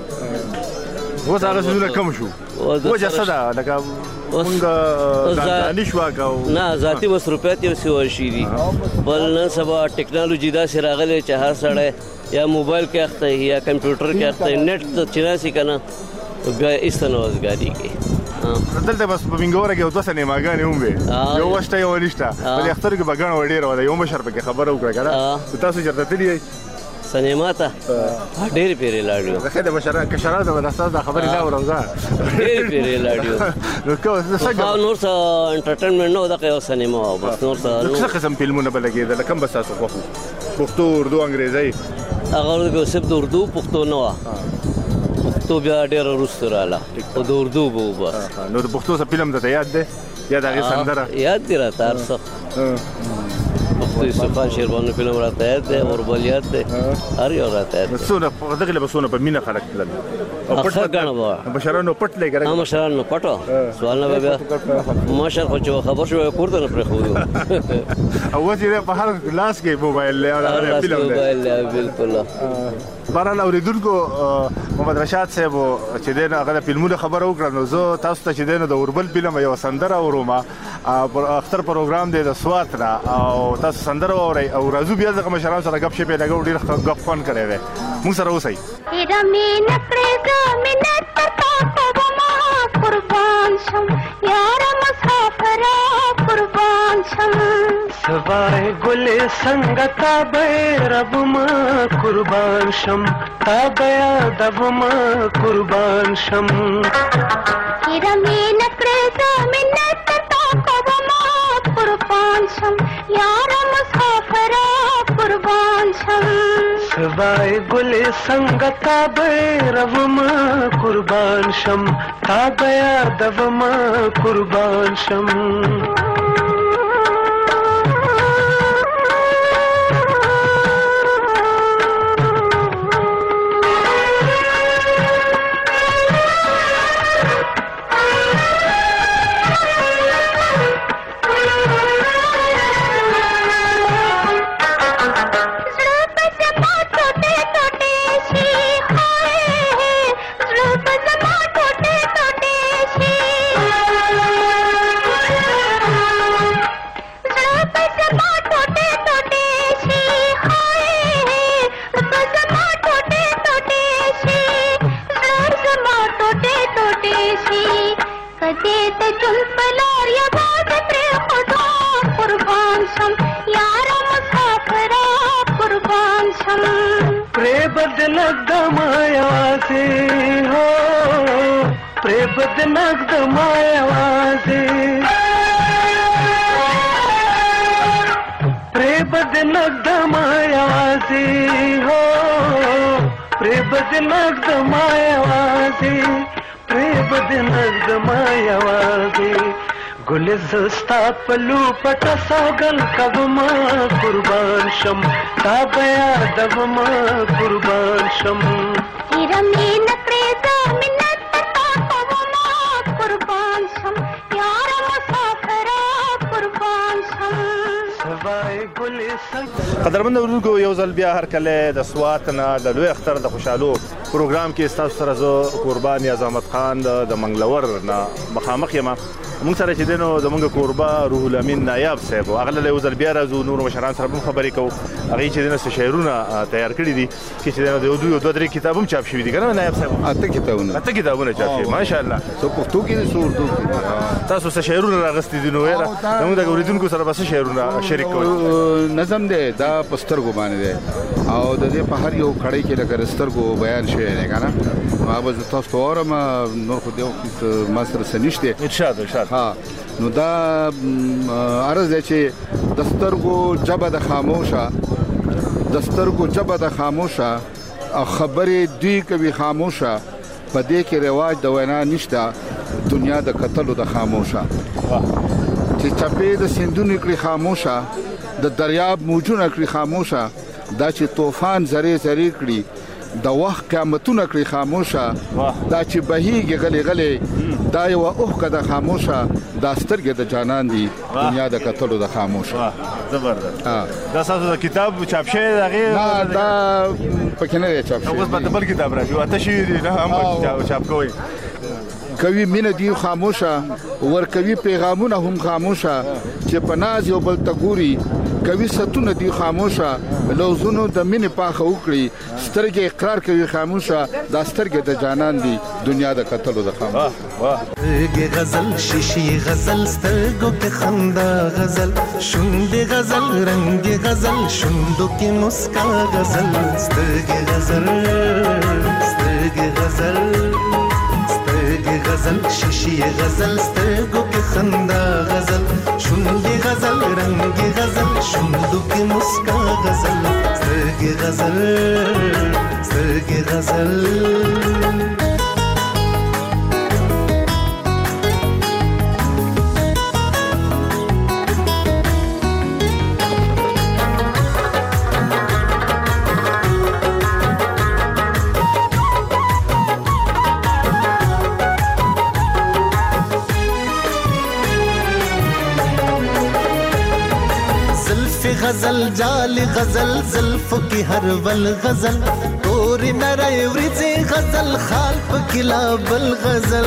Speaker 2: اوس هغه سيزونه کم شو وجه صدا لکه مونږ ځانګړي شو کاو
Speaker 9: نه ذاتي مصروفیت یو څه شي دي بل نن سبا ټیکنالوژي دا سره راغلي چې هر سړی یا موبایل کې اخته یا کمپیوټر کې اخته نت چناسي کنه بیا استنوزګاری کې
Speaker 2: دلته بس په منګوره کې اوسه نه ماګانې هم وي یو وشته یو نشته په اختر کې بګان وړي راو یو مشر په خبره وکړه کنه تاسو چرته تللی
Speaker 9: سینما ته ډېر پیری لاړو
Speaker 2: زه د مشران کشران د استاد خبرې دا ورمزه
Speaker 9: ډېر پیری لاړو
Speaker 2: نو کو څنګه
Speaker 9: نور څه انټرټینمنټ نو دا یو سینما بس نور څه
Speaker 2: څه قسم فلمونه بلګي دا کوم بس تاسو خو پښتو اردو انګریزي
Speaker 9: هغه د سب د اردو پښتو نو تو بیا ډېر وروسته رااله او د اردو به بس
Speaker 2: نو د پښتو څه فلم ته یاد دی یا د هغې سندره
Speaker 9: یاد دی راته هر څه پښتو یوسف خان شیربانو فلم راته یاد دی اوربل یاد دی هر یو راته یاد دی
Speaker 2: څونه دغې له بسونه په مینه خلک تلل
Speaker 9: ښه ګڼه به
Speaker 2: مشرانو پټ لې ګره
Speaker 9: مشرانو پټو سوال نه بیا مشر خو چې خبر شو کور ته نه پرېښودو
Speaker 2: او اوس یې په هر لاس کې موبایل دی او هغه فلم دی
Speaker 9: موبایل دی بالکل
Speaker 2: بهرحال اوریدونکو محمد رشاد صاحب چې دین هغه فلمونه خبر وکړه نو زه تاسو ته چې دین د اوربل فلم یو سندره اورم اختر پروګرام دی د سوات را او تاسو سندره اورئ او راځو بیا د مشرانو سره غپ شپ لګو ډیر غپ فن کړی دی موږ سره اوسئ
Speaker 8: قربان شم یار مسافر قربان شم
Speaker 10: سوای گل سنگ تابه رب ما قربان شم تابه ادب ما قربان شم
Speaker 8: رمی نکړه منت تا کو ما قربان شم یار مسافر قربان شم
Speaker 10: سوای گل سنگ تابه روم قربان شم تابه یادوم قربان شم زستا پلو پټ سوګل کبما قربان شم تابه یادوما قربان شم
Speaker 8: ایرمی نکریزا منت تا کوما قربان شم یار مسافرا قربان شم
Speaker 10: سوای ګل سنگ
Speaker 2: قدرمن اورونکو یو ځل بیا هر کله د سوات نه د لوی اختر د خوشحالو پروګرام کې تاسو سره زه قربان یا احمد خان د منګلور نه مخامخ یم موږ سره چې دینو زمونږ کوربه روح الامین نایاب صاحب هغه له یو ځل بیا راځو نور مشران سره هم خبرې کوو هغه چې دینو څه شعرونه تیار کړي دي چې دینو د یو دوه درې کتاب هم چاپ شوي دي کنه نایاب صاحب
Speaker 3: اته کتابونه
Speaker 2: اته کتابونه چاپ شوي ماشاءالله
Speaker 3: څو پښتو کې دي څو اردو کې
Speaker 2: تاسو څه شعرونه راغستې دي نو یاره موږ د اوریدونکو سره بس شعرونه شریک کوو
Speaker 3: نظم دی دا پسترګو باندې دی او د دې په هر یو کړی کې لکه رسترګو بیان شوی دی کنه ما به تاسو ته اورم نور خو دیو ما سره سنشته
Speaker 2: ارشاد ارشاد
Speaker 3: ها نو دا عرض دی چې دسترګو جبه د خاموشه دسترګو جبه د خاموشه او خبرې دوی کوي خاموشه په دې کې رواج د وینا نشته دنیا د قتلو د خاموشه چې چپې د سندونو کړي خاموشه د دریاب موجونه کړي خاموشه دا چې طوفان زری زری کړي د وخت قیامتونه کړي خاموشه دا چې بهيږي غلي غلي دا یو اوخه د خاموشه دا سترګې د جانان دي دنیا د قتلو د خاموشه
Speaker 2: زبردست دا تاسو د کتاب چاپ شوی دا غیر
Speaker 3: دا پکې نه چاپ شوی
Speaker 2: اوس په بل کتاب راځي اته شي نه هم چاپ کوي
Speaker 3: کوي مینه دی خاموشه ور کوي پیغامونه هم خاموشه چې پناز یو بل تګوري کوي ستونه دی خاموشه لوزونو د مینې پاخه وکړي سترګې اقرار کوي خاموشه دا سترګې د جانان دی دنیا د قتلو د خاموشه
Speaker 11: سترګې غزل شیشي غزل سترګو کې خندا غزل شونډې غزل رنگ غزل شوندو کې مسکا غزل سترګې غزل سترګې غزل غزل شیشی غزل سترګو کې خندا غزل شونډې غزل رنگ غزل شوندو کې مسکا غزل سترګې غزل سترګې غزل غزل جال غزل زلف کی ہر ول غزل تور نرے ورځي غزل خال پکلا بل غزل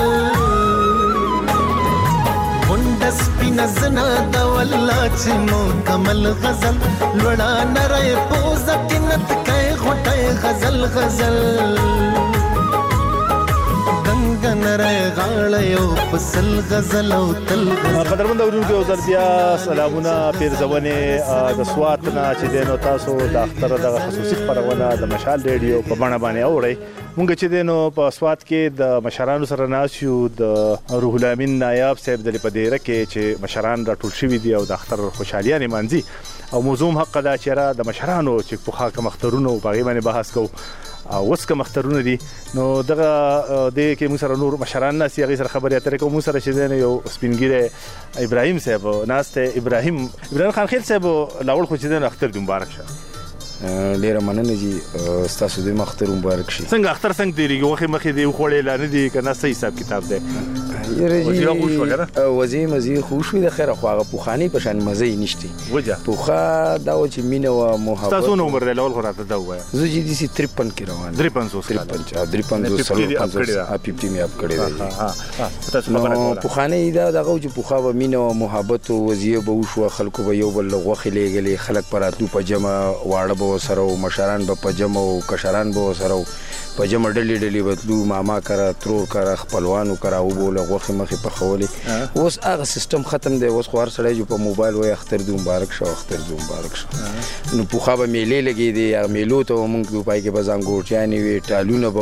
Speaker 11: منډس پینزنا د ولا چې مکمل غزل لوړا نرے پوز کینت کای غټه غزل غزل څنګه نری غاړه یو پسل غزل او تل غزل.
Speaker 2: قدرمن اورونکو او بیا سلامونه پیرزونه د سوات نه چې دینو تاسو د اختر د خصوصي خبرونه د مشال ریډیو په باندې باندې اورئ. مونږ چې دینو په سوات کې د مشرانو سره ناسیو د روح الامین نایب صاحب د لپاره کې چې مشران راټول شوي دي او د اختر خوشحالي مانځي او موضوع حق دا چې د مشرانو چې په خاطر مخترونو په غیبه بحث کو او وس کوم مخترونه دي نو دغه د کې موږ سره نور مشران ناس یې سره خبرې اترې کوم موږ سره چې یو سپینګیره ابراهیم صاحب ناسته ابراهیم ابراهیم خان خیل صاحب لاول خو چې د اختر د مبارک شه.
Speaker 12: ډیره مننه جی تاسو د اختر مبارک شي.
Speaker 2: څنګه اختر څنګه دیږي وخت مخې دی خوړې لانه دي کنه صحیح حساب کتاب دی
Speaker 12: یره جی وزي مزي خوش وي د خیره خو هغه پوخانی په شان مزه نشتی وجه پوخا دا و چې مینه او محبت
Speaker 2: تاسو نو عمر له اول خراته دا وای
Speaker 12: زه جی دي سي تریپن کې روان
Speaker 2: تریپن سو
Speaker 12: تریپن تریپن سو پنځه می اپ کړی دی
Speaker 2: ها تاسو خبره
Speaker 12: پوخانی دا دغه چې پوخا و مینه او محبت او وزي به وشو خلکو به یو بل غوخه لګلې خلک پراتلو په جمع واړه سره او مشران به په جمع او کشران به سره په جمع ډلې ډلې بدلو ماما کرا ترور کرا خپلوانو کرا او بوله غوخه مخې په خولې اوس هغه سیستم ختم دی. اوس خو هر سړی جو په موبایل وای اختر دې مبارک شو اختر دې مبارک شو نو پوخا به میلې لګې دی هغه میلو ته موږ په پای کې بزنګوټیانې وی ټالونه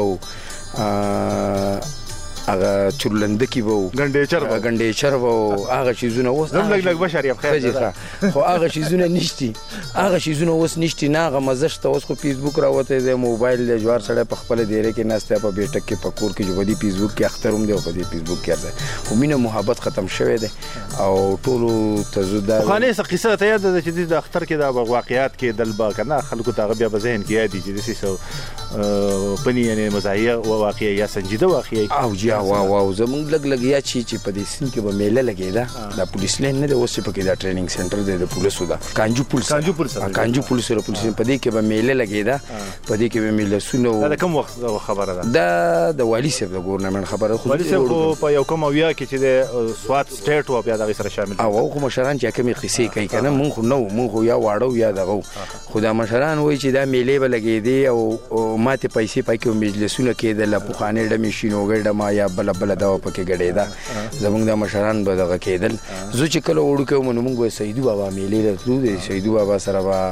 Speaker 12: به هغه چورلندکی وو
Speaker 2: ګنډېچر وو
Speaker 12: ګنډېچر وو هغه شیزونه اوس
Speaker 2: زم لګ لګ بشری بخیر
Speaker 12: خو هغه شیزونه نشتی هغه شیزونه اوس نشتی نه هغه مزشت اوس خو فیسبوک راوته دی موبایل د جوار سره په خپل دیره کې ناسته په بیٹک کې پکور کې جو بدی فیسبوک کې اختروم دی او په فیسبوک کې راځي خو مینه محبت ختم شوه دی او ټولو تزودا
Speaker 2: خانه څه قصه ته یاد ده چې د اختر کې د واقعیات کې دلبا کنه خلکو ته بیا په ذهن کې یادي چې د سیسو پنی یعنی مزایه او واقعي یا سنجیده واقعي
Speaker 12: او جی واو واو زمونږ لګ لګ یا چی چې په دې سین کې به میله لګیدا د پولیس لین نه د اوس په کې دا ټریننګ سنټر دی د پولیسو دا کانجو پولیس
Speaker 2: کانجو پولیس
Speaker 12: کانجو پولیس سره پولیس په دې کې به میله لګیدا په دې کې به میله سونو
Speaker 2: دا کوم وخت خبره ده
Speaker 12: دا د والی صاحب د ګورنمنت خبره
Speaker 2: خو والی صاحب په یو کوم ویا کې چې د سوات سټیټ او بیا دغه سره شامل
Speaker 12: او خو مشران چې کومې قصې کوي کنه مونږ خو نو مونږ یا واړو یا دغه خدا مشران وای چې دا میله به لګیدي او ماته پیسې پای کې مجلسونه کې د لپخانه ډمې شینوګړ ډما یا بل بل دا پکې ګډېدا زمونږ د مشران به دغه کېدل زه چې کله وړو کوم نو موږ سیدو بابا میلې راتلو د سیدو بابا سره به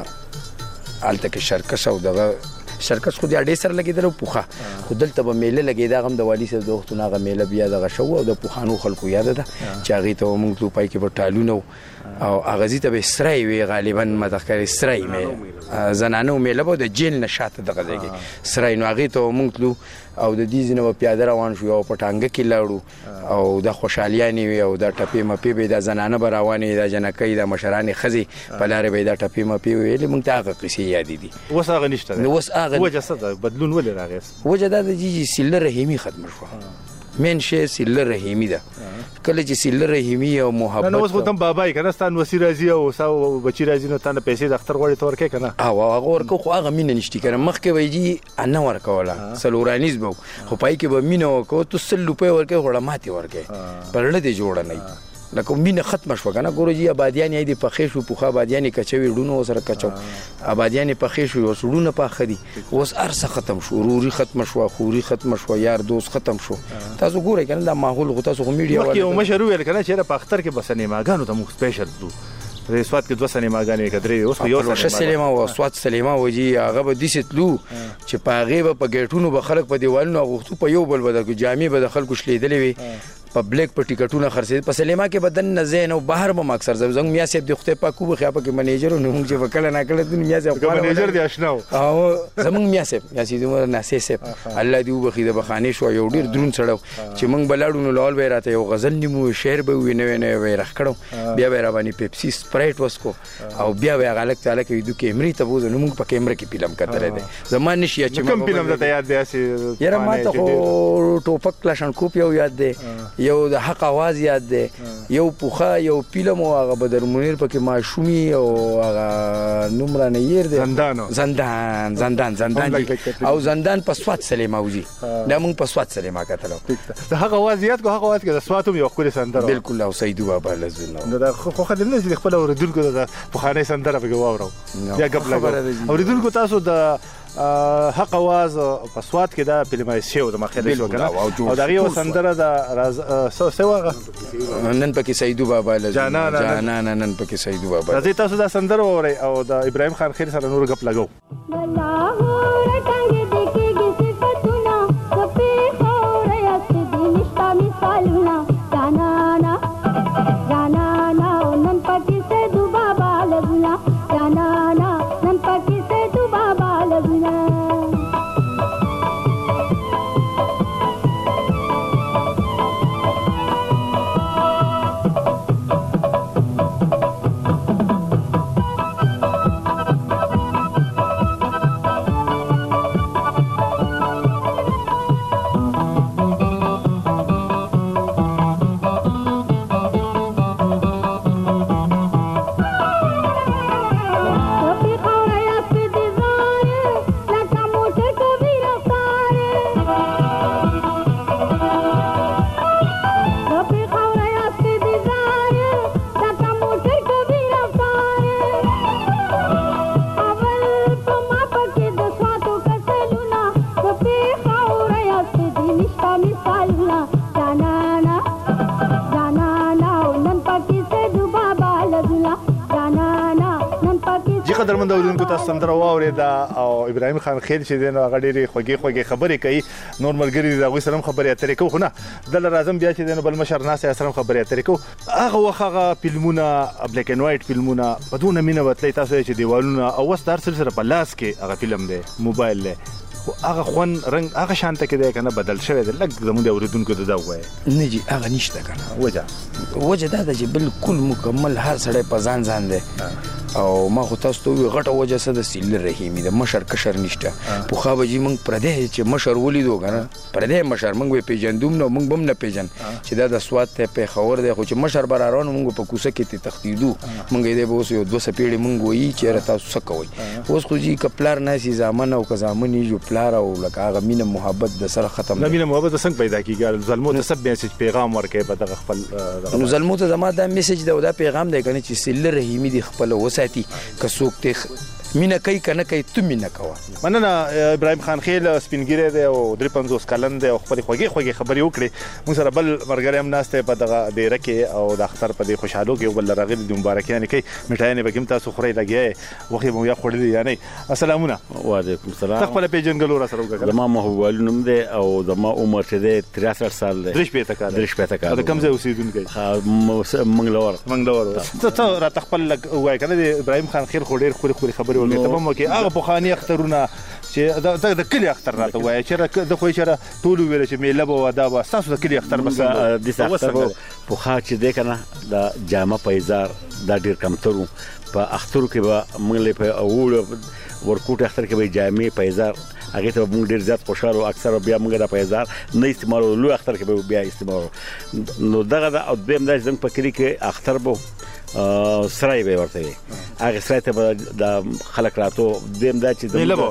Speaker 12: هلته کې شرکس او دغه شرکس خو د اډې سره لګېدل او پوخه خو دلته به میله لګېدا هم د والي صاحب د وختونه هغه میله بیا دغه شو او د پوخانو خلکو یاده ده چې هغې ته موږ تلو پای کې به ټالونه او هغه ته به سرای وي غالبا مدخکر سرای مې زنانو میله به د جیل نه شاته دغه ځای سرای نو هغې ته موږ تلو او د دې ځینه به پیاده روان شو او په ټانګه کې لاړو او د خوشحالیانې وي او دا ټپې مپې به د زنانه به روانې د جنکۍ د مشرانې ښځې په لارې به یې دا ټپې مپې ویلې موږ ته هغه قصې یادې دي
Speaker 2: اوس هغه نشته
Speaker 12: نو اوس هغه
Speaker 2: وجه څه ده بدلون ولې راغی
Speaker 12: وجه دا ده چې سیله رحیمي ختمه شوه مین شی سیله رحیمي ده کله چې سیله رحیمي او محبت
Speaker 2: نو اوس خو تم بابای کنه ستان وسی راځي او ساو بچی راځي نو تانه پیسې د اختر غوړي تور کې کنه
Speaker 12: او هغه ورکو خو هغه مين نشتی کنه مخکې وایي انا ورکوله سلورانیز بو خو پای کې به مين وکړو تو سل روپے ورکې غوړه ماتي ورکې پرړه دي جوړ نه لکه مینه ختم شو کنه ګورو جی آبادیان یې د پخې شو پوخه آبادیان کچوي ډونو سره کچو آبادیان پخې شو وسړونه پخې دي اوس ارسه ختم شو روري ختم شو خوري ختم شو یار دوست ختم شو تاسو ګورئ کنه دا ماحول غو تاسو میډیا
Speaker 2: ولا یو مشر ویل کنه چې په اختر کې بس نه ماګانو ته مو سپیشل دو د سوات کې دوه سنې ماګانې کډري اوس یو
Speaker 12: سنې سلیما او سوات سلیما وجي هغه به د ستلو چې په هغه په ګټونو به خلک په دیوالونو غوښتو په یو بل بدل کو جامع به د خلکو شلیدلې وي پبلک په ټیکټونه خرڅې په سلیما کې بدن نه زین او بهر به اکثر زنګ میا صاحب د خته پاکو بخیا په کې منیجر نو موږ چې وکړه نه کړه د میا صاحب
Speaker 2: منیجر دی آشنا
Speaker 12: او زمنګ میا صاحب یا سي دومره ناسې صاحب الله دې وبخي د بخانه شو یو ډیر درون سړو چې موږ بلاړو نو لول به راته یو غزل نیمو شعر به وینې نه وې راخ کړو بیا به را باندې پیپسي سپرایټ وسکو او بیا به غلط تعالی کې د کیمرې ته بوزو نو موږ په کیمرې کې فلم کتره دي زمان نشي چې
Speaker 2: کوم فلم ته یاد دی اسی
Speaker 12: یاره ما ته ټوپک کلاشن کوپ یو یاد دی یو د حق आवाज یاد دی یو پوخا یو فلم او هغه بدر منیر پکې ماشومی او هغه نمره نه ير دی
Speaker 2: زندان
Speaker 12: زندان زندان زندان او زندان په سوات سلیما وځي دا موږ په سوات سلیما کتلو
Speaker 2: د حق आवाज یاد کو حق आवाज کې د سواتو یو خوري سندره
Speaker 12: بالکل او سیدو بابا لزنو
Speaker 2: نو دا خو خدای دې خپل اوردونکو د بخانه سندره په واورو یا قبل اوردونکو تاسو د حق आवाज په سواد کې دا فلمای شو د مخې شو کنه او دا یو سندره د سو سوغه
Speaker 12: نن پکې سیدو بابا لږ
Speaker 2: جانا
Speaker 12: جانا نن پکې سیدو بابا
Speaker 2: راځي تاسو دا سندره ووري او د ابراهيم خان خیر سره نور غپ لګاو قدرمن اورونکو تاسو سندره واورېده او ابراهيم خان خیل چې دین هغه ډېری خوږی خوږی خبرې کوي نور ملګری دا غوي سلام خبرې اترې کوو خو نه دل راځم بیا چې دین بل مشر ناس یې سلام خبرې اترې کوو هغه وخت فلمونه بلیک اینڈ وایټ فلمونه بدون مینه وتلې تاسو چې دیوالونه او وس دار سره په لاس کې هغه فلم دی موبایل له هغه خون رنگ هغه شانته کې دی کنه بدل شوی دی لکه زموږ د اوریدونکو د دا وایي
Speaker 12: نه جی هغه نشته کنه
Speaker 2: وجه
Speaker 12: وجه دا ده چې بالکل مکمل هر سړی په ځان ځان دی او ما خو تاسو ته وی غټه وجه څه د سیل رحیمی د مشر کشر نشته په خو به جی مونږ پردې چې مشر ولیدو کنه پردې مشر مونږ به پیجندوم نو مونږ بم نه پیجن چې دا د سواد ته په خبر دی خو چې مشر برارون مونږ په کوسه کې ته تختیدو مونږ دې به اوس یو دوه سپېړې مونږ وی چې تاسو څه کوي اوس خو جی کپلار ناسي زامن او کزامنې جو پلار او لکه هغه مینه محبت د سره ختم
Speaker 2: نه مینه محبت څنګه پیدا کیږي ظلمو ته سب میسج پیغام ورکې په دغه خپل
Speaker 12: نو ظلمو ته زما دا میسج دا دا پیغام دی کنه چې سیل رحیمی دی خپل وساتي څوک ته مینه کوي کنه کوي ته مینه کوه
Speaker 2: مننه ابراهيم خان خیل سپینګیره دی او درې پنځوس کلن دی او خپل خوږی خوږی خبرې وکړي موږ سره بل مرګري هم ناشته په دغه ډیره کې او د اختر په دې خوشحالو کې بل راغلي د مبارکیانه کوي میټاینه به کوم تاسو خوري لګي وخت مو یا خوري یا نه السلامونه
Speaker 13: وعلیکم السلام
Speaker 2: خپل پیجنګلو را سره وکړه
Speaker 13: زما محبوب نوم دی او زما عمر چې دی تریاسઠ سال دی
Speaker 2: درش پېته کال
Speaker 13: درش پېته کال
Speaker 2: دا کوم ځای اوسیدونکی
Speaker 13: منګلور
Speaker 2: منګلور ته را تخپل وای کنه ابراهيم خان خیل خو ډیر خوري خوري خبرې ولګي ته مو کې هغه بخاني اخترونه چې دا د کلی اختر راته وای چې د خو چې ټول ویل چې میله به ودا به تاسو د کلی اختر بس
Speaker 13: د اختر په خا چې دی کنه د جامه پیزار دا ډیر کمترو په اخترو کې به موږ په اول ورکوټ اختر کې به جامې پیزار هغه ته موږ ډیر زیات خوشاله او اکثر بیا موږ د پیزار نه استعمالو لو اختر کې بیا استعمالو نو دغه د ادم د زنګ په کلی کې اختر بو سرای به ورته هغه سرای ته د خلک راتو دیم دا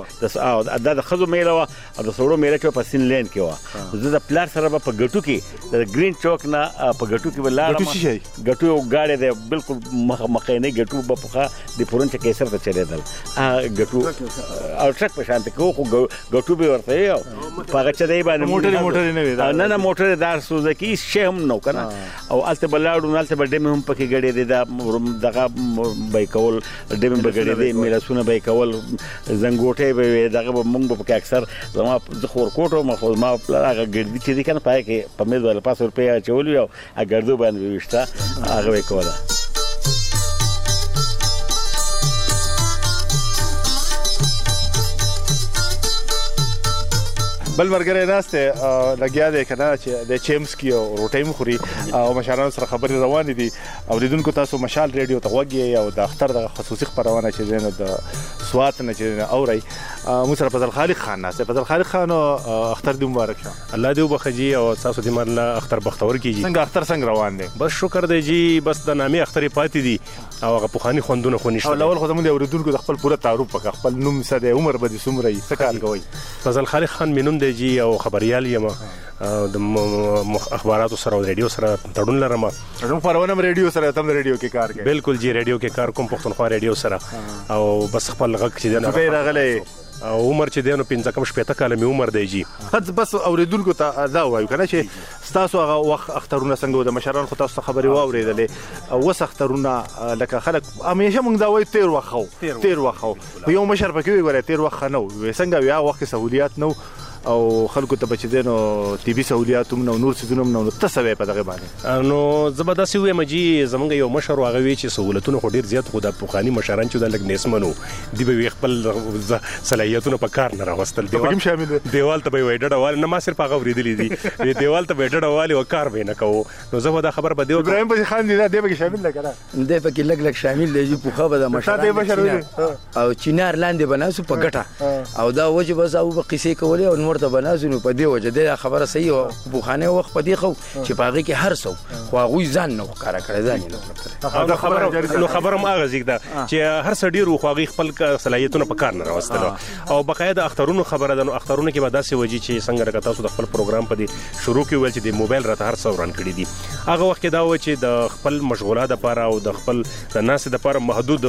Speaker 13: چې د د خزو میله او د سړو میله چې په سین لین کې و زه د پلار سره په ګټو کې د گرین چوک نه په ګټو کې ولاړم ګټو غاړې د بالکل مخې نه ګټو په پخا د پورن چې کیسر ته چلیدل ا ګټو او ټرک په شانت کې خو ګټو به ورته یو په هغه چې دی باندې
Speaker 2: موټر موټر نه وي
Speaker 13: نه نه موټر دار سوزکی شهم نو کنه او الته بلاړو نه الته بډې هم پکې غړې دي دا دغه بای کول دمه بغړې دي میلاسونه بای کول زنګوټه به دغه مونږ په اکثر زما ځخور کوټو مخ ما هغه ګړدي چې دي کنه پای کې په مې ول پاس روپیا چول یو اګردو باندې وشته هغه وکوله
Speaker 2: بل مرګره ناشته لګیا دی کنه چې د چیمز کی او روټي مخوري او مشرانو سره خبري روان دي او لیدونکو تاسو مشال ریډیو ته وګورئ او د اختر د خصوصي خبرونه چې نه د سوات نه چې اوري مو سره فضل خالق خان ناشته فضل خالق خان اختر دې مبارک شه
Speaker 14: الله دې وبخجي او تاسو دې مرله اختر بختور کیږي
Speaker 2: څنګه اختر څنګه روان دي
Speaker 14: بس شکر دی جی بس د نامي اختر پاتې دي او هغه پوخاني خوندونه خو نشته
Speaker 2: او اول خو زموږ اوریدونکو د خپل پوره تعارف وکړه خپل نوم څه دی عمر به دې څومره یې څه کار کوي
Speaker 14: فضل خالق خان مینوم دی جی او خبريال یم د اخباراتو سره او ریډیو سره تړون لرم
Speaker 2: نو پرونه ریډیو سره تم ریډیو کې کار کوي
Speaker 14: بالکل جی ریډیو کې کار کوم پښتونخوا ریډیو سره او بس خپل غږ چې
Speaker 2: نه راغلی
Speaker 14: عمر چې دی نو پنځه کم شپېته کاله مې عمر دی جی.
Speaker 2: بس اورېدونکو ته دا وایو که نه چې ستاسو هغه وخت اخترونه څنګه وو؟ د مشرانو خو تاسو ته خبرې واورېدلې، اوس اخترونه لکه خلک همیشه موږ دا وایو تېر وخت ښه تېر وخت ښه خو یو مشر پکې وایي ګوره تېر وخت ښه نه و، څنګه وي هغه وخت کې سهولیات نه او خلکو ته به چې دی نو طبي سهولیات هم نه نور څیزونه هم نه نو ته څه وایې په دغې باندې؟
Speaker 14: نو زه به داسې ووایم جي زموږ یو مشر و هغه وایي چې سهولتونه خو ډېر زیات خو د پخواني مشران چې دا لږ نیستمن وو دوی به وي خپل صلاحیتونه په کار نه راوستل، دیوال ته به یې وایي ډډه والي، نه ما صرف هغه اورېدلي دي دیوال ته به یې ډډه والي او کار به یې نه کوو. نو زه به دا خبره به دی
Speaker 2: ابراهیم پسې خان دی دا دی پکې شامل دی که نه؟
Speaker 12: دی پکې لږ لږ شامل دی جي پوښه به د مشران او چینار لاندې به ناستو په ګټه او دا وجه بس او به قیسې کولې او نور ته به ناستو نو په دې وجه دی دا خبره صحیح وه. پوخانۍ وخت په دې خو چې په هغې کې هر څه خو هغوی ځان نه ښکاره کړی ځان یې نه
Speaker 14: نو خبره هم هغه زیږ ده چې هر څه ډېر و خو هغوی خپل صلاحیتونه په کار نه راوستلو او بقایا د اخترونو خبره ده. نو اخترونو کې به داسې وجي چې څنګه لکه تاسو د خپل پروګرام په دې شروع کې وویل چې د موبایل راته هر څه وران کړي دي، هغه وخت کې دا و چې د خپل مشغوله دپاره او د خپل د ناستې دپاره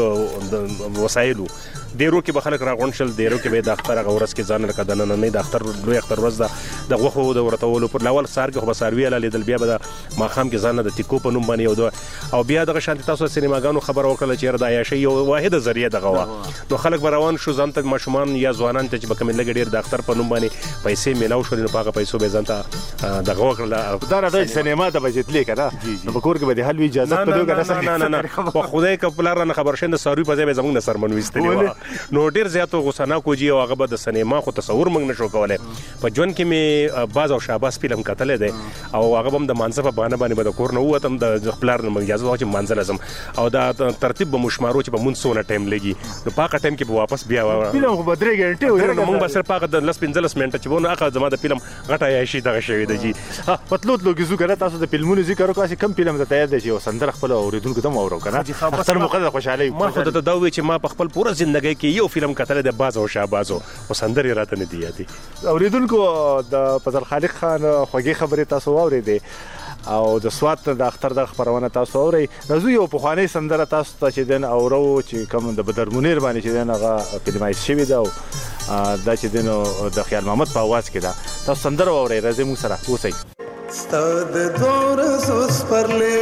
Speaker 14: محدود وسایلو ډېرو کې به خلک راغونډ شل، ډېرو کې به د اختر هغه ورځ کې ځان لکه د نننۍ د اختر لوی اختر ورځ ده د غوښو د ورتولو پر لاول سهار کې خو به څاروي اله لیدل، بیا به د ماښام کې ځان نه د تیکو په نوم باندې یو او بیا دغه شانتې تاسو د سینماګانو خبره وکړله چې یاره د عیاشۍ یو واحده ذریعه دغه وه نو خلک به روان شو ځان ته ماشومان یا ځوانان ته چې به کومې لږې ډېر د اختر په نوم باندې پیسې میلاو شولې نو په هغه پیسو به یې ځان ته دغه وکړله.
Speaker 2: دا راته چې سینما ته به چې تلې که نه نو په کور کې به د حل وي اجازت په دوی
Speaker 14: نه نه نه په خدای که پلار رانه خبر شوی د څاروي په ځای به یې زموږ نه سرمن ویستلې وه نو ډېر زیاتو غوسناک و جي او هغه به د سینما خو تصور موږ نشو کولی. په ژوند کې مې باز او شهباز فلم کتلی دی او هغه به هم د مانځه په بهانه باندې به د کور نه ووتم د پلار نه مې اجازه وه چې مانځه له ځم او دا ترتیب به مو شمارو چې به مونځ څونه ټایم لګي نو په هغه ټایم کې به واپس بیا
Speaker 2: فلم خو به درې ګنټې وي
Speaker 14: نو موږ به صرف هغه د لس پنځلس منټه چې به نو هغه زما د فلم غټه عیاشي دغه شوې ده جي.
Speaker 2: په تلو تلو کې ځو که نه تاسو د فلمونو ذکر وکړو چې کوم فلم درته یاد دی چې یو سندره خپله اورېدونکو ته هم واورو که نه اختر موقع د خوشحالۍ؟
Speaker 14: ما خو درته دا ووایي چې ما په خپل پوره زندګۍ کې یو فلم کتلی دی باز او شهباز او سندرې راته نه دي یادې.
Speaker 2: اورېدونکو د فضل خالق خان خوږې خبرې تاسو واورېدې او د سوات د اختر د خپرونه تاسو اورئ. راځو یو پخوانۍ سندره تاسو ته چې دی اورو چې کوم د بدر منیر باندې چې دی هغه فلمایز شوې ده او دا چې دی نو د خیال محمد په اواز کې ده. تاسو سندره واورئ راځئ موږ سره اوسئ.
Speaker 11: ستا د دوه ورځو سپرلی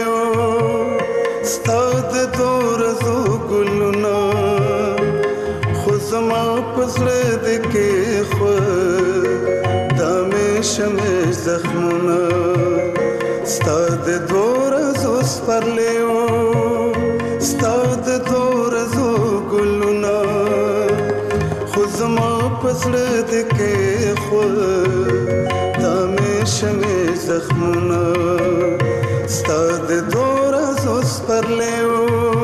Speaker 11: و ستا د دوه ورځو ګلونه خو زما په زړه د کېښود دا مې شمې زخمونه ستا د دوه ورځو سپرلی و ستا د دوه ورځو ګلونه خو زما په زړه د کېښود دا مې شمې زخمونه ستا د دوه ورځو سپرلی و.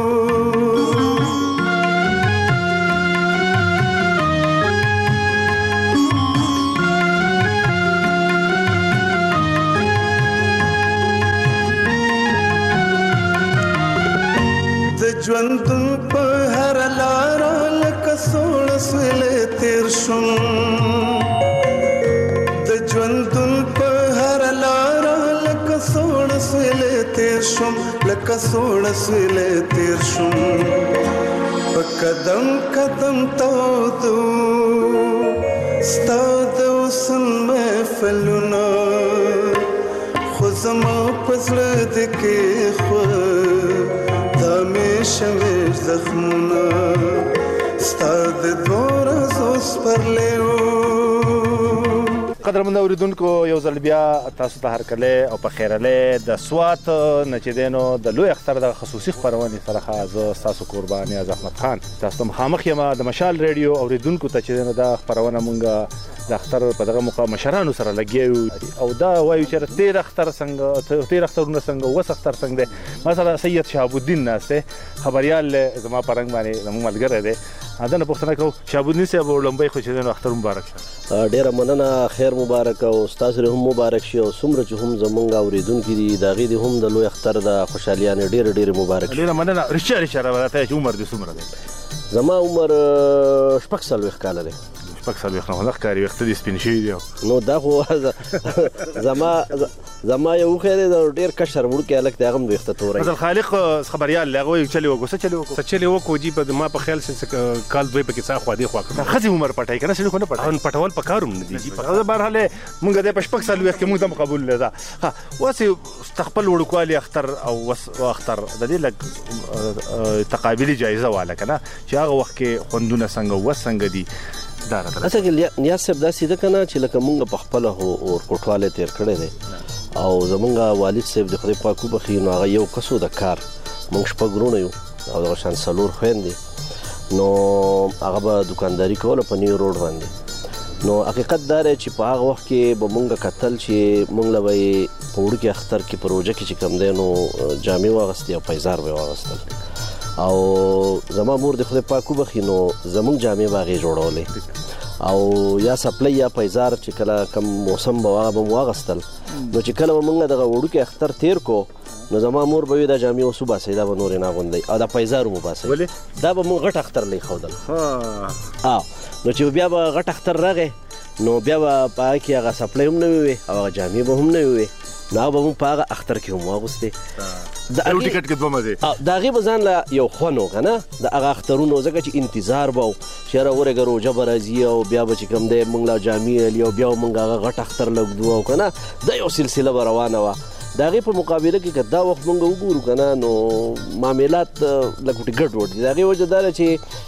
Speaker 11: ژوندون په هر لاره لکه سوړ سویلې تیر شوم د ژوندون په هر لاره لکه سوړ سویلې تیر شوم لکه سوړ سویلې تیر شوم په قدم قدم تودو ستا د حسن محفلونه خو زما په زړه د کېښود دا مې شمې زخمونه ستا د دوه ورځو سپرلی و.
Speaker 2: قدرمنده اورېدونکو یو ځل بیا تاسو ته هرکلی او په خیرلی د سوات نه چې دی نو د لوی اختر د خصوصي خپرونې څخه زه ستاسو قربان نیاز احمد خان تاسو ته مخامخ یم د مشال ریډیو اورېدونکو ته چې دی نو دا خپرونه مونږ د اختر په دغه موقع مشرانو سره لګیا یو او دا وایو چې تېر اختر څنګه تېر اخترونه څنګه اوس اختر څنګه دی. ما سره سید شهاب الدین ناست دی خبریال زما په رنګ باندې زموږ ملګری دی. دا نه پوښتنه کوو شهاب الدین صاحب لومبی خو چې دی نو اختر مبارک شه.
Speaker 9: ډېره مننه خیر مبارک او ستاسو هم مبارک شي او څومره چې هم زمونږ اورېدونکي دي د هغې دې هم د لوی اختر د خوشحالیانې ډېرې ډېرې مبارک شي.
Speaker 2: ډېره مننه. رښتیا رښتیا راته چې عمر دې څومره دی؟
Speaker 9: زما عمر شپږ څلوېښت کاله دی.
Speaker 2: شپږ څلوېښت نه خو نه ښکاري ویښته دې سپین شوي دي.
Speaker 15: نو دا خو زما زما یو وښی دی د ډېر کشر وړوکی هلک دی هغه هم ویښته توری.
Speaker 2: فضل خالق خبریال دی هغه وایي چلې وکړو څه چلې وکړو
Speaker 14: څه چلې وکړو جي په ما په خیال چې کال دوی پکې څه خوا دې خوا کړو.
Speaker 2: ښځې عمر پټوي که نه سړي خو نه پټوي
Speaker 14: پټول په کار هم نه دي جي.
Speaker 2: بهرحال مونږ دی په شپږ څلوېښت کې مونږ ته هم قبول دی. ښه اوس د خپل وړوکوالي اختر او اختر د دې لږ تقابلي جایزه واله که نه چې هغه وخت کې خوندونه څنګه اوس څنګه دي دا راته
Speaker 15: اصل کې نیاز صاحب داسې ده که نه چې لکه مونږ په خپله ورکوټوالی تېر کړی دی او زمونږ والد صاحب د خدای پاک وبخي نو هغه یو کس و د کار مونږ شپږ وروڼه یو او دغه شان څلور خویندې نو هغه به دوکانداري کوله په نیو روډ باندې. نو حقیقت دا دی چې په هغه وخت کې به مونږ کتل چې مونږ له به یې په وړوکي اختر کې په روژه کې چې کوم دی نو جامې واغستې او پیزار به یې واغستل او زما مور د خدای پاک وبخي نو زمونږ جامې به هغې جوړولې او یا سپلی یا پیزار چې کله کم موسم به هغه به م واغستل. نو چې کله به مونږ دغه وړوکي اختر تیر کو نو زما مور به وي دا جامې اوس وباسئ دا به نورې نه اغوندئ او دا پیزار هم وباسئ. دا به مونږ غټ اختر لی ښودل. نو چې بیا به غټ اختر راغی نو بیا به په هغه کې هغه سپلی هم نوې وې او هغه جامې به هم نوې وې نو هغه به مونږ په هغه اختر کې هم واغوستې.
Speaker 2: یو ټکټ کې دوه مزې
Speaker 15: د هغې به ځان له یو خوند و که نه د هغه اخترونو ځکه چې انتظار به و چې یاره ورېږه روژه به راځي او بیا به چې کوم دی مونږ له جامې الي او بیا به مونږ هغه غټ اختر لږدو او که نه دا یو سلسله به روانه وه. د هغې په مقابله کې که دا وخت مونږ وګورو که نه نو معاملات لږ ګډ وډ دي. د هغې وجه دا ده چې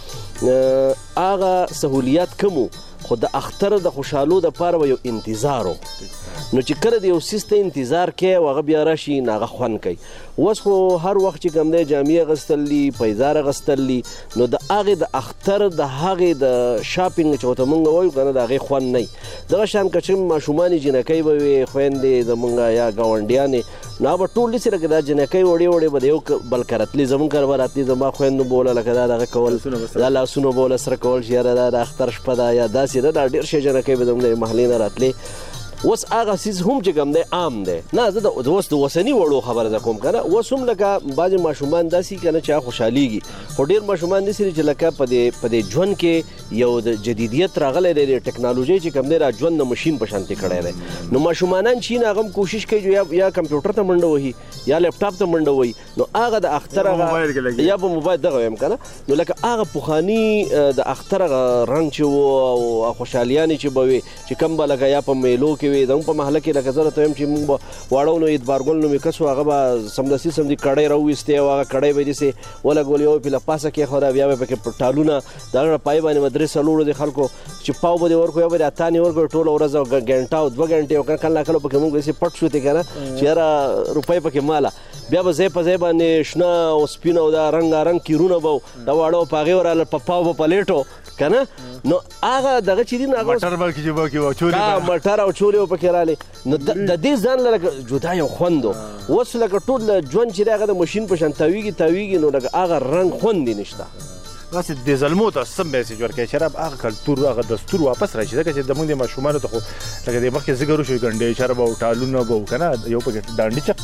Speaker 15: هغه سهولیات کم و خو د اختر د خوشحالو دپاره به یو انتظار و نو چې کله د یو څیز ته انتظار کوي او هغه بیا راشي نو هغه خوند کوي. اوس خو هر وخت چې کوم دی جامې اغوستل دي پیزار اغوستل دي نو د هغې د اختر د هغې د شاپینګ چې ورته مونږ وایو که نه د هغې خوند نه وي. دغه شان که چې ماشومانې جنکۍ به وي خویندې زمونږ یا ګاونډیانې نو هغه به ټول داسې لکه دا جنکۍ وړې وړې به د یو بل کره تلې زمونږ کره به راتلې زما خویندو بوله لکه دا دغه کول دا لاسونه به له سره کول چې یاره دا د اختر شپه ده یا داسې ده دا ډېر شی جنکۍ به زمونږ د محلې نه راتلې. اوس هغه څیز هم چې کوم دی عام دی نه زه د اوس د اوسني وړو خبره زه کوم که نه اوس هم لکه بعضې ماشومان داسې که نه چې هغه خوشحالېږي خو ډېر ماشومان داسې دي چې لکه په دې په دې ژوند کې یو د جدیدیت راغلی دی د ټکنالوژۍ چې کوم دی را ژوند د مشین په شانتې کړی دی نو ماشومانان چې هغه هم کوشش کوي یا یا کمپیوټر ته منډه وهي یا لیپټاپ ته منډه وهي نو هغه د اختر هغه یا په موبایل دغه وایم که نه نو لکه هغه پخواني د اختر هغه رنګ چې و او خوشحالیانې چې به وي چې کوم به لکه یا په میلو کې وي زموږ په محله کې لکه زه درته وایم چې موږ به واړه نو اتبارګل نومې کس و هغه به سمدستي سمدي کړۍ راوویستې او هغه کړۍ به یې داسې ولګول یو پې له پاسه کېښوده بیا به پکې ټالونه د هغه نه پای باندې به درې څلورو د خلکو چې پاو به دې ورکړو یا به دې اتانې ورکړو ټوله ورځ او ګنټه او دوه ګنټې او کله ناکله پکې موږ داسې پټ شوتې که نه چې یاره روپۍ پکې ماله بیا به ځای په ځای باندې شنه او سپین او دا رنګارنګ کیرونه به د واړه په هغې وراله په پاو به پلیټو که نه نو هغه دغه چې دي نو
Speaker 2: مټر به کې به کې
Speaker 15: مټر او چولې به پکې رالې نو د دې ځان له لکه جدا یو خوند و اوس لکه ټول ژوند چې دی هغه د مشین په شان تاویږي تاویږي نو لکه هغه رنګ خوند یې نشته.
Speaker 2: داسې د زلمو ته څه میسیج ورکوي چې رب هغه کلتور هغه دستور واپس راشي ځکه چې زموږ د ماشومانو ته خو لکه د مخکې ذکر وشو ګنډې چر به او ټالونه به که نه یو پکې ډانډي چک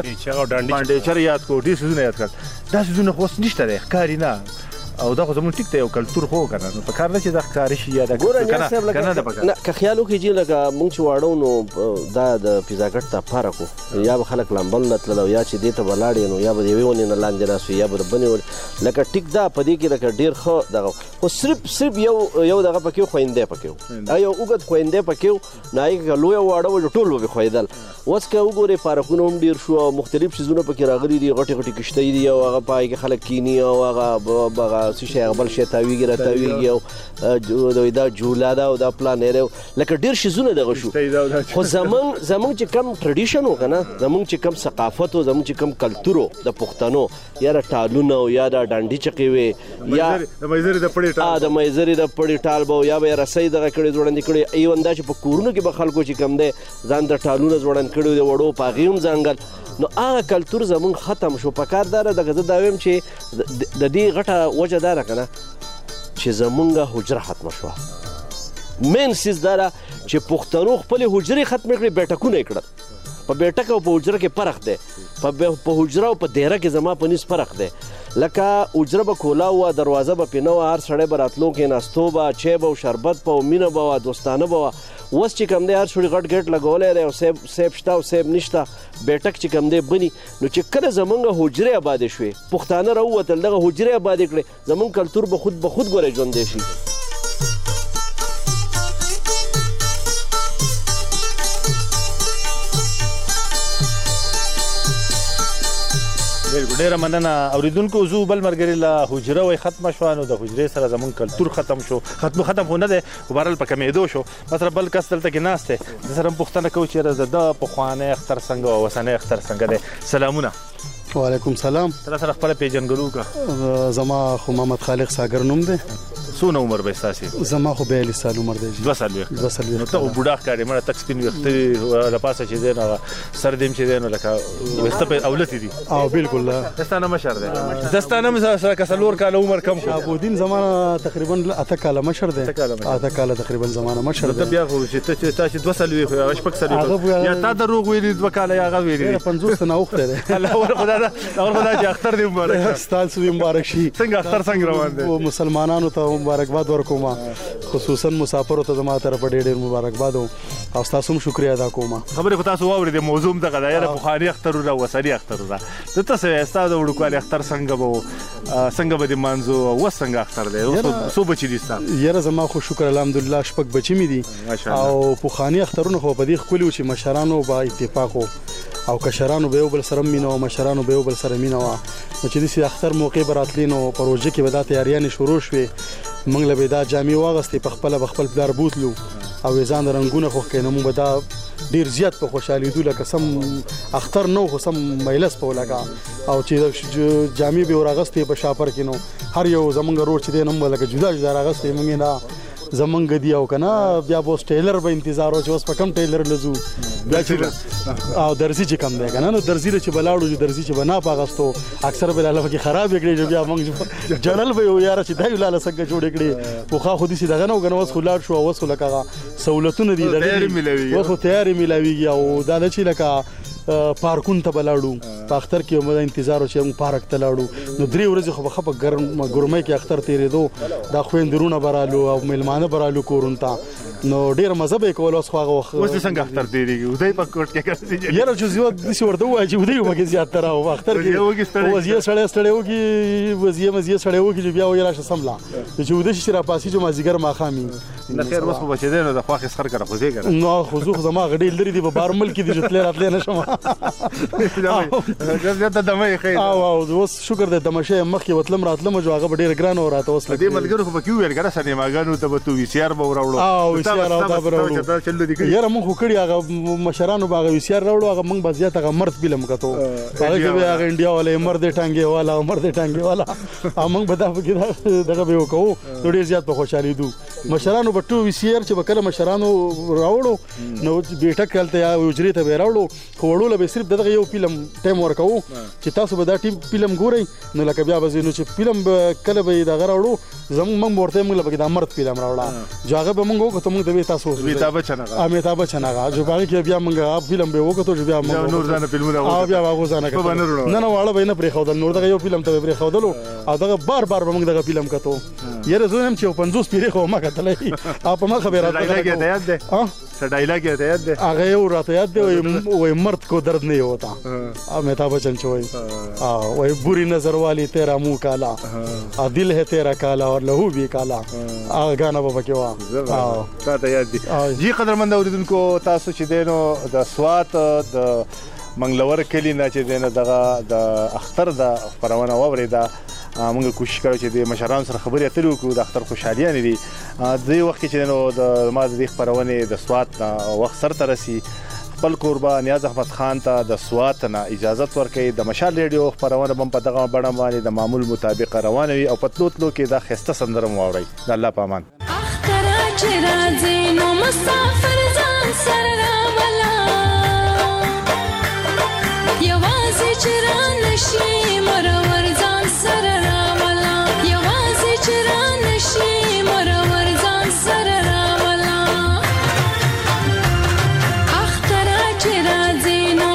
Speaker 2: ډانډي چر یاد کړو ډېر څیزونه یاد کړل دا څیزونه خو اوس نشته دی ښکاري نه او دا خو زموږ ټیک دی یو کلتور خو که نه نو په کار ده چې دا ښکاره شي یا
Speaker 15: نه که خیال وکړي چې لکه موږ چې واړه نو دا د پیزاګټ ته پاره کړو یا به خلک لامبل نه تلل او یا چې دې ته به لاړې نو یا به د یوې ونې نه لاندې ناست وي یا به د بلې ونې لکه ټیک دا په دې کې لکه ډېر ښه دغه خو صرف صرف یو یو دغه پکې و خویندی پکې و یو اوږد خویندی پکې و نو هغې که لویه واړه و ټول به پې خویدل. اوس که وګورې پارکونه هم ډېر شو او مختلف څیزونه پکې راغلي دي غټې غټې کښتۍ دي او هغه په هغې کې خلک کیني او هغه هغه څه شی هغه بل شی تاویږي را تاویږي او دا جوله ده او دا پلانېری لکه ډېر شیزونه دغه شو خو زمونږ زمونږ چې کم ټرډیشن و که نه زمونږ چې کم ثقافت و زمونږ چې کم کلتور و د پښتنو یا د ټالونه او یا د ډانډي چقې وې یا
Speaker 2: د میزرې د پړې ټال
Speaker 15: د میزرې د پړې ټال به یا به یې رسۍ دغه کړې ځوړندې کړې ایون دا چې په کورونو کې به خلکو چې کم دی ځان د ټالونه ځوړند کړي د وړو په هغې هم ځانګل نو هغه کلتور زمونږ ختم شو. په کار دا ده دغه زه دا وایم چې د دې غټه وجه دا ده که نه چې زمونږ حجره ختمه شوه. مین سیز دا ده چې پښتنو خپلې حجرې ختمې کړې بیټکونه یې کړل په بیټک او په حجره کې فرق دی په حجره او په دیره کې زما په نس فرق دی لکه حجره به کولاو وه دروازه به پې نه وه هر سړی به راتلو کېناستو به چای به و شربت به و مینه به وه دوستانه به وه اوس چې کوم دی هر سړي غټ ګټ لګولی دی او سیب شته او سیب نشته بیټک چې کوم دی بني نو چې کله زمونږ حجرې آبادې شوې پښتانه راووتل دغه حجرې آبادې کړې زمونږ کلتور به خود به خود ګورې ژوندی شي
Speaker 14: بالکل ډیره مننه اوریدونکو زو بل ملګري له حجره وای ختمه شوه نو د حجرې سره زمونږ کلتور ختم شو ختم ختم خو نه دی خو بهرحال په کمېدو شو مثلا بل کس دلته کې ناست دی د سره هم پوښتنه کوو چې د ده پخوانی اختر څنګه او اوسنی اختر څنګه دی سلامونه
Speaker 16: وعلیکم سلام
Speaker 14: تر سره خپل پیژنګلو کا
Speaker 16: زما خو محمد خالق ساګر نوم دی
Speaker 14: څونه عمر به ستاسې
Speaker 16: زما خو بیالیس سال عمر دی
Speaker 14: دوه څلوېښت
Speaker 16: دوه څلوېښت
Speaker 14: نو ته خو بوډا ښکارې مړه تک سپین ویښته له پاسه چې دی نو سر دې هم چې دی نو لکه ویښته په اولتې دي
Speaker 16: او بالکل
Speaker 14: دستانه مشر دی دستانه هم سره که څلور کاله عمر کم شو
Speaker 16: شهابالدین زمانه تقریبا اته کاله مشر دی اته کاله تقریبا زمانه مشر دی
Speaker 14: ته بیا خو چې ته تا چې دوه څلوېښت هغه شپږ څلوېښت یا تا دروغ ویلي دوه کاله یا هغه ویلي
Speaker 16: پنځوس نه اوښتی دی
Speaker 14: الله ور خدا الله خدا چې اختر دې مبارک
Speaker 16: ستاسو دې مبارک شي
Speaker 14: څنګه اختر څنګه روان دی
Speaker 16: مسلمانانو ته مبارکباد ورکوم خصوصا مسافرو ته زما طرف ډېر ډېر مبارکباد او تاسو هم شکریا ادا کوم
Speaker 14: خبرې خو تاسو واورېدې موضوع دغه دی یاره پخواني اخترونه او اوسني اخترونه د تاسو ستا د وړوکوالي اختر څنګه به څنګه به دې مانځو او اوس څنګه اختر دی اوس څو بچي دي ستا
Speaker 16: یاره زما خو شکر الحمدلله شپږ بچي مې دي او پخواني اخترونه خو په دې ښکلي وو چې مشرانو با اتفاق او کشرانو به یو بل سره مینه او مشرانو به یو بل سره مینه وه نو چې داسې اختر موقع به راتلې نو په روژه کې به دا تیاریانې شروع شوې موږ له به دا جامې واغستې په خپله به خپل پلار بوتلو او یې ځان د رنګونه خوښ کړې نو موږ به دا ډېر زیات په خوشحالېدو لکه سم اختر نه و خو سم مجلس په ولګه او چې جامې به یې راغستې په شاپر کې نو هر یو زمونږ رور چې دی نو موږ لکه جدا جدا راغستې موږ یې نه زمونږ دی او که نه بیا به اوس ټیلر به انتظار و چې اوس په کم ټیلر نه ځو بیا چې او درزي چې کم دی که نه نو درزي له چې به لاړو چې درزي چې به ناپ اغستو اکثر به لاله پکې خراب یې کړې چې بیا موږ جړل به یو یاره چې دا یو لاله څنګه جوړې کړې پخوا خو داسې دغه نه و که نه اوس خو لاړ شو اوس خو لکه هغه سهولتونه دي اوس خو تیارې میلاویږي او دا ده چې لکه پارکون ته به لاړو په اختر کې موږ انتظار و چې موږ پارک ته لاړو نو درې ورځې خو به ښه په ګرمۍ کې اختر تېرېدو دا خویندرونه به رالو او میلمانه به رالو کورونو ته نو ډېر مزه به یې کول اوس خو هغه وخت
Speaker 14: اوس دې څنګه اختر تېرېږي ودی په کوټ کې ګرځي
Speaker 16: یاره چې زیات داسې ورته ووایه چې ودی به کې زیاتره او اختر کې وزیه سړی ستړی وکړي وزیه مزیه سړی وکړي چې بیا وایي راشه سمله چې وده شي چې راپاسېږو مازدیګر ماښام وي
Speaker 14: نه خیر اوس خو به چې دی نو د خواښې سخر کره خوځې که
Speaker 16: نه خو زه خو زما هغه ډېر لرې دي په بار ملک کې دي چې تللی راتلی نه شم
Speaker 14: زیاته دمه یې ښه
Speaker 16: او او اوس شکر دی دمه شی مخکې وتلم راتلم جو هغه به ډېر ګران و راته اوس
Speaker 14: دې ملګرو خو پکې وویل که نه سینماګانو ته به تو وي سی آر به وراوړو
Speaker 16: او وي سی آر او دا به راوړو یاره مونږ خو کړي هغه مشرانو به هغه وي سی آر راوړو هغه مونږ به زیات هغه مرد فلم کتو هغه کې به هغه انډیا والا مرد ټانګې والا مرد ټانګې والا او مونږ به دا پکې دغه به وکړو نو ډېر زیات په خوشحالېدو مشرانو به ټو وي سی آر چې به کله مشرانو راوړو نو بیټک هلته یا حجرې ته به یې راوړو خو وړو له به صرف دغه یو فلم ټایم ورکوو چې تاسو به دا ټیم فلم ګورئ نو لکه بیا به ځئ نو چې فلم به کله به یې دغه راوړو زموږ موږ به ورته موږ له پکې دا مرد فلم راوړه چې هغه به موږ وکړو موږ ته به تاسو
Speaker 14: امیتاب بچن هغه
Speaker 16: امیتاب بچن هغه چې په هغې کې بیا موږ هغه فلم به یې وکړو چې بیا موږ
Speaker 14: نور ځانه فلمونه
Speaker 16: او بیا به هغو ځانه کتو نه نه واړه به یې نه پرېښودل نور دغه یو فلم ته به یې پرېښودلو او دغه بار بار به موږ دغه فلم کتو یاره زه هم چې یو پنځوس پیرې خو ما کتلی او په مخه به یې راته
Speaker 14: ډایلاګ یې ته یاد دی
Speaker 16: هغه یو راته یاد دی وایي مرد کو درد نہیں ہوتا امیتاب بچن چې وایي وایي بری نظر والی تیرا منہ کالا دل ہے تیرا کالا اور لہو بھی کالا هغه ګانا به پکې وه
Speaker 14: تا ته یاد دي جی قدرمند اورېدونکو تاسو چې دی نو د سوات د منګلور کلي نه چې دی نو دغه د اختر د خپرونه واورېده موږ کوشش کړو چې د مشرانو سره خبرې اترې وکړو د اختر خوشحالیانې دي دې وخت کې چې نو د ما د دې خپرونې د سوات وخت سرته رسي خپل کوربه نیاز احمد خان ته د سوات نه اجازت ورکوي د مشال ریډیو خپرونه به هم په دغه بڼه باندې د معمول مطابق روانه وي او په تلو تلو کې دا ښایسته سندره مو واورئ د الله په امان
Speaker 17: چې راځې نو مسافر ځان سره راوله یوازې چې رانشي مرور ځان سره راوله یوازې چې رانشي مرور ځان سره راوله اختره چې راځې نو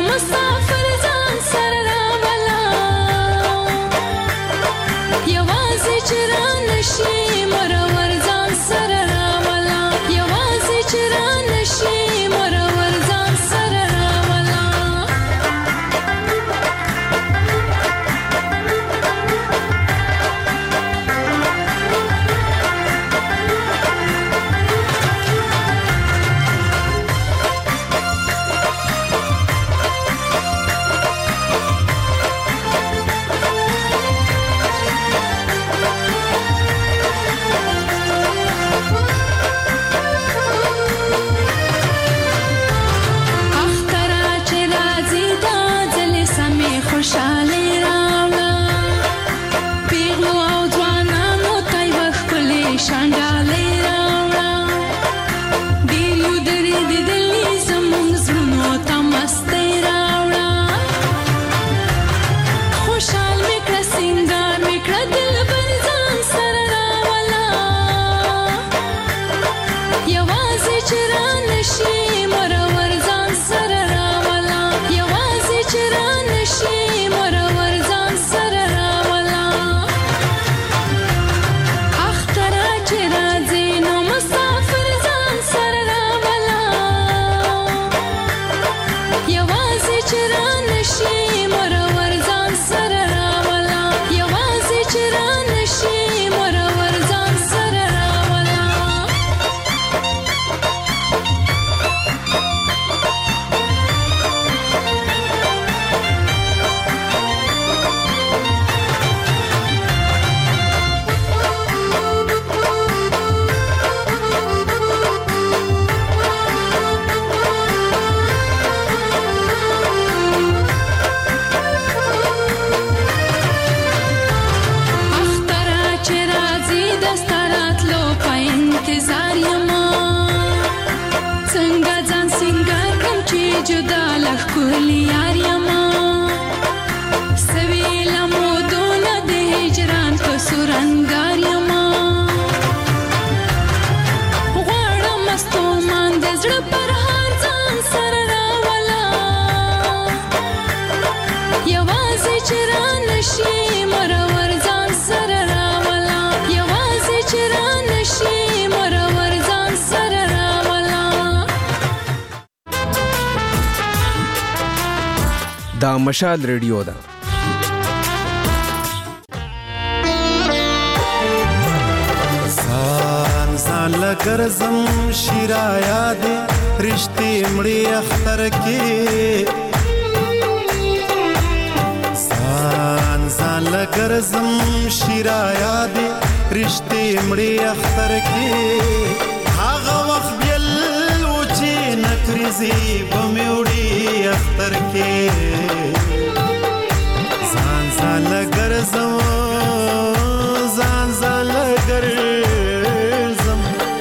Speaker 17: راغلی یار یما سوي لمودونه د هجران په سورنګار یما غواړم مستومان د زړه پر هر ځان سره راولا یوازې چې را نشي مرور ځان سره راولا یوازې چې را نشي مرور ځان سره راولا
Speaker 18: دا مشال ریډیو ده
Speaker 11: ځان ځان لګرزم شیرایا دې رشتې مړې اختر کې ځان ځان لګرزم شیرایا دې رشتې مړې اختر کې هغه وخت بیل و چې نکریزي بمې وړي اختر کې ځان ځان لګرزم ځان ځان لګرزم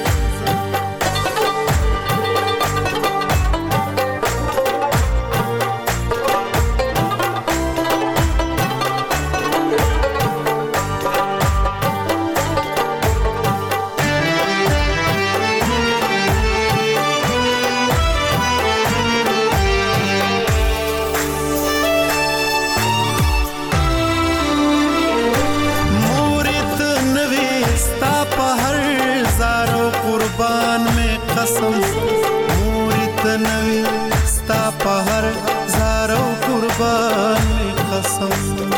Speaker 11: قسم مورت نوی ستا په هر زارو قربان می قسم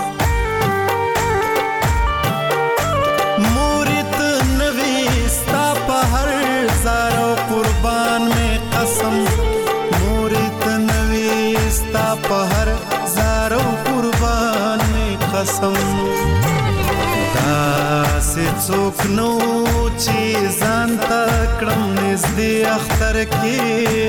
Speaker 11: مورت نوی ستا په هر زارو قربان می قسم مورت نوی ستا په هر زارو قربان می قسم داسې څوک نو چې ځان ته کړم نږدې اختر کې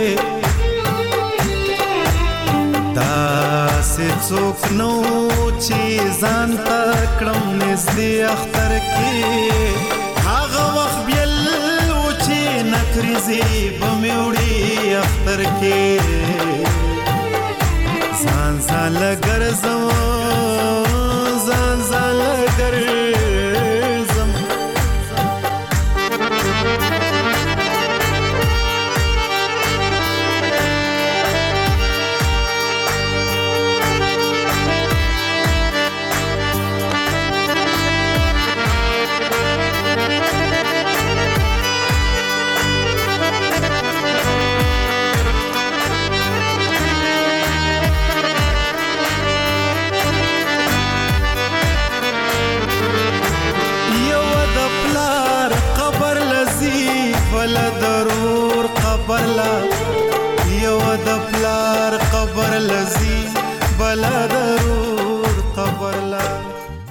Speaker 11: داسې څوک نو چې ځان ته کړم نږدې اختر کې هغه وخت بیل و چې نکریزي بمې وړي اختر کې ځان ځان لګرزم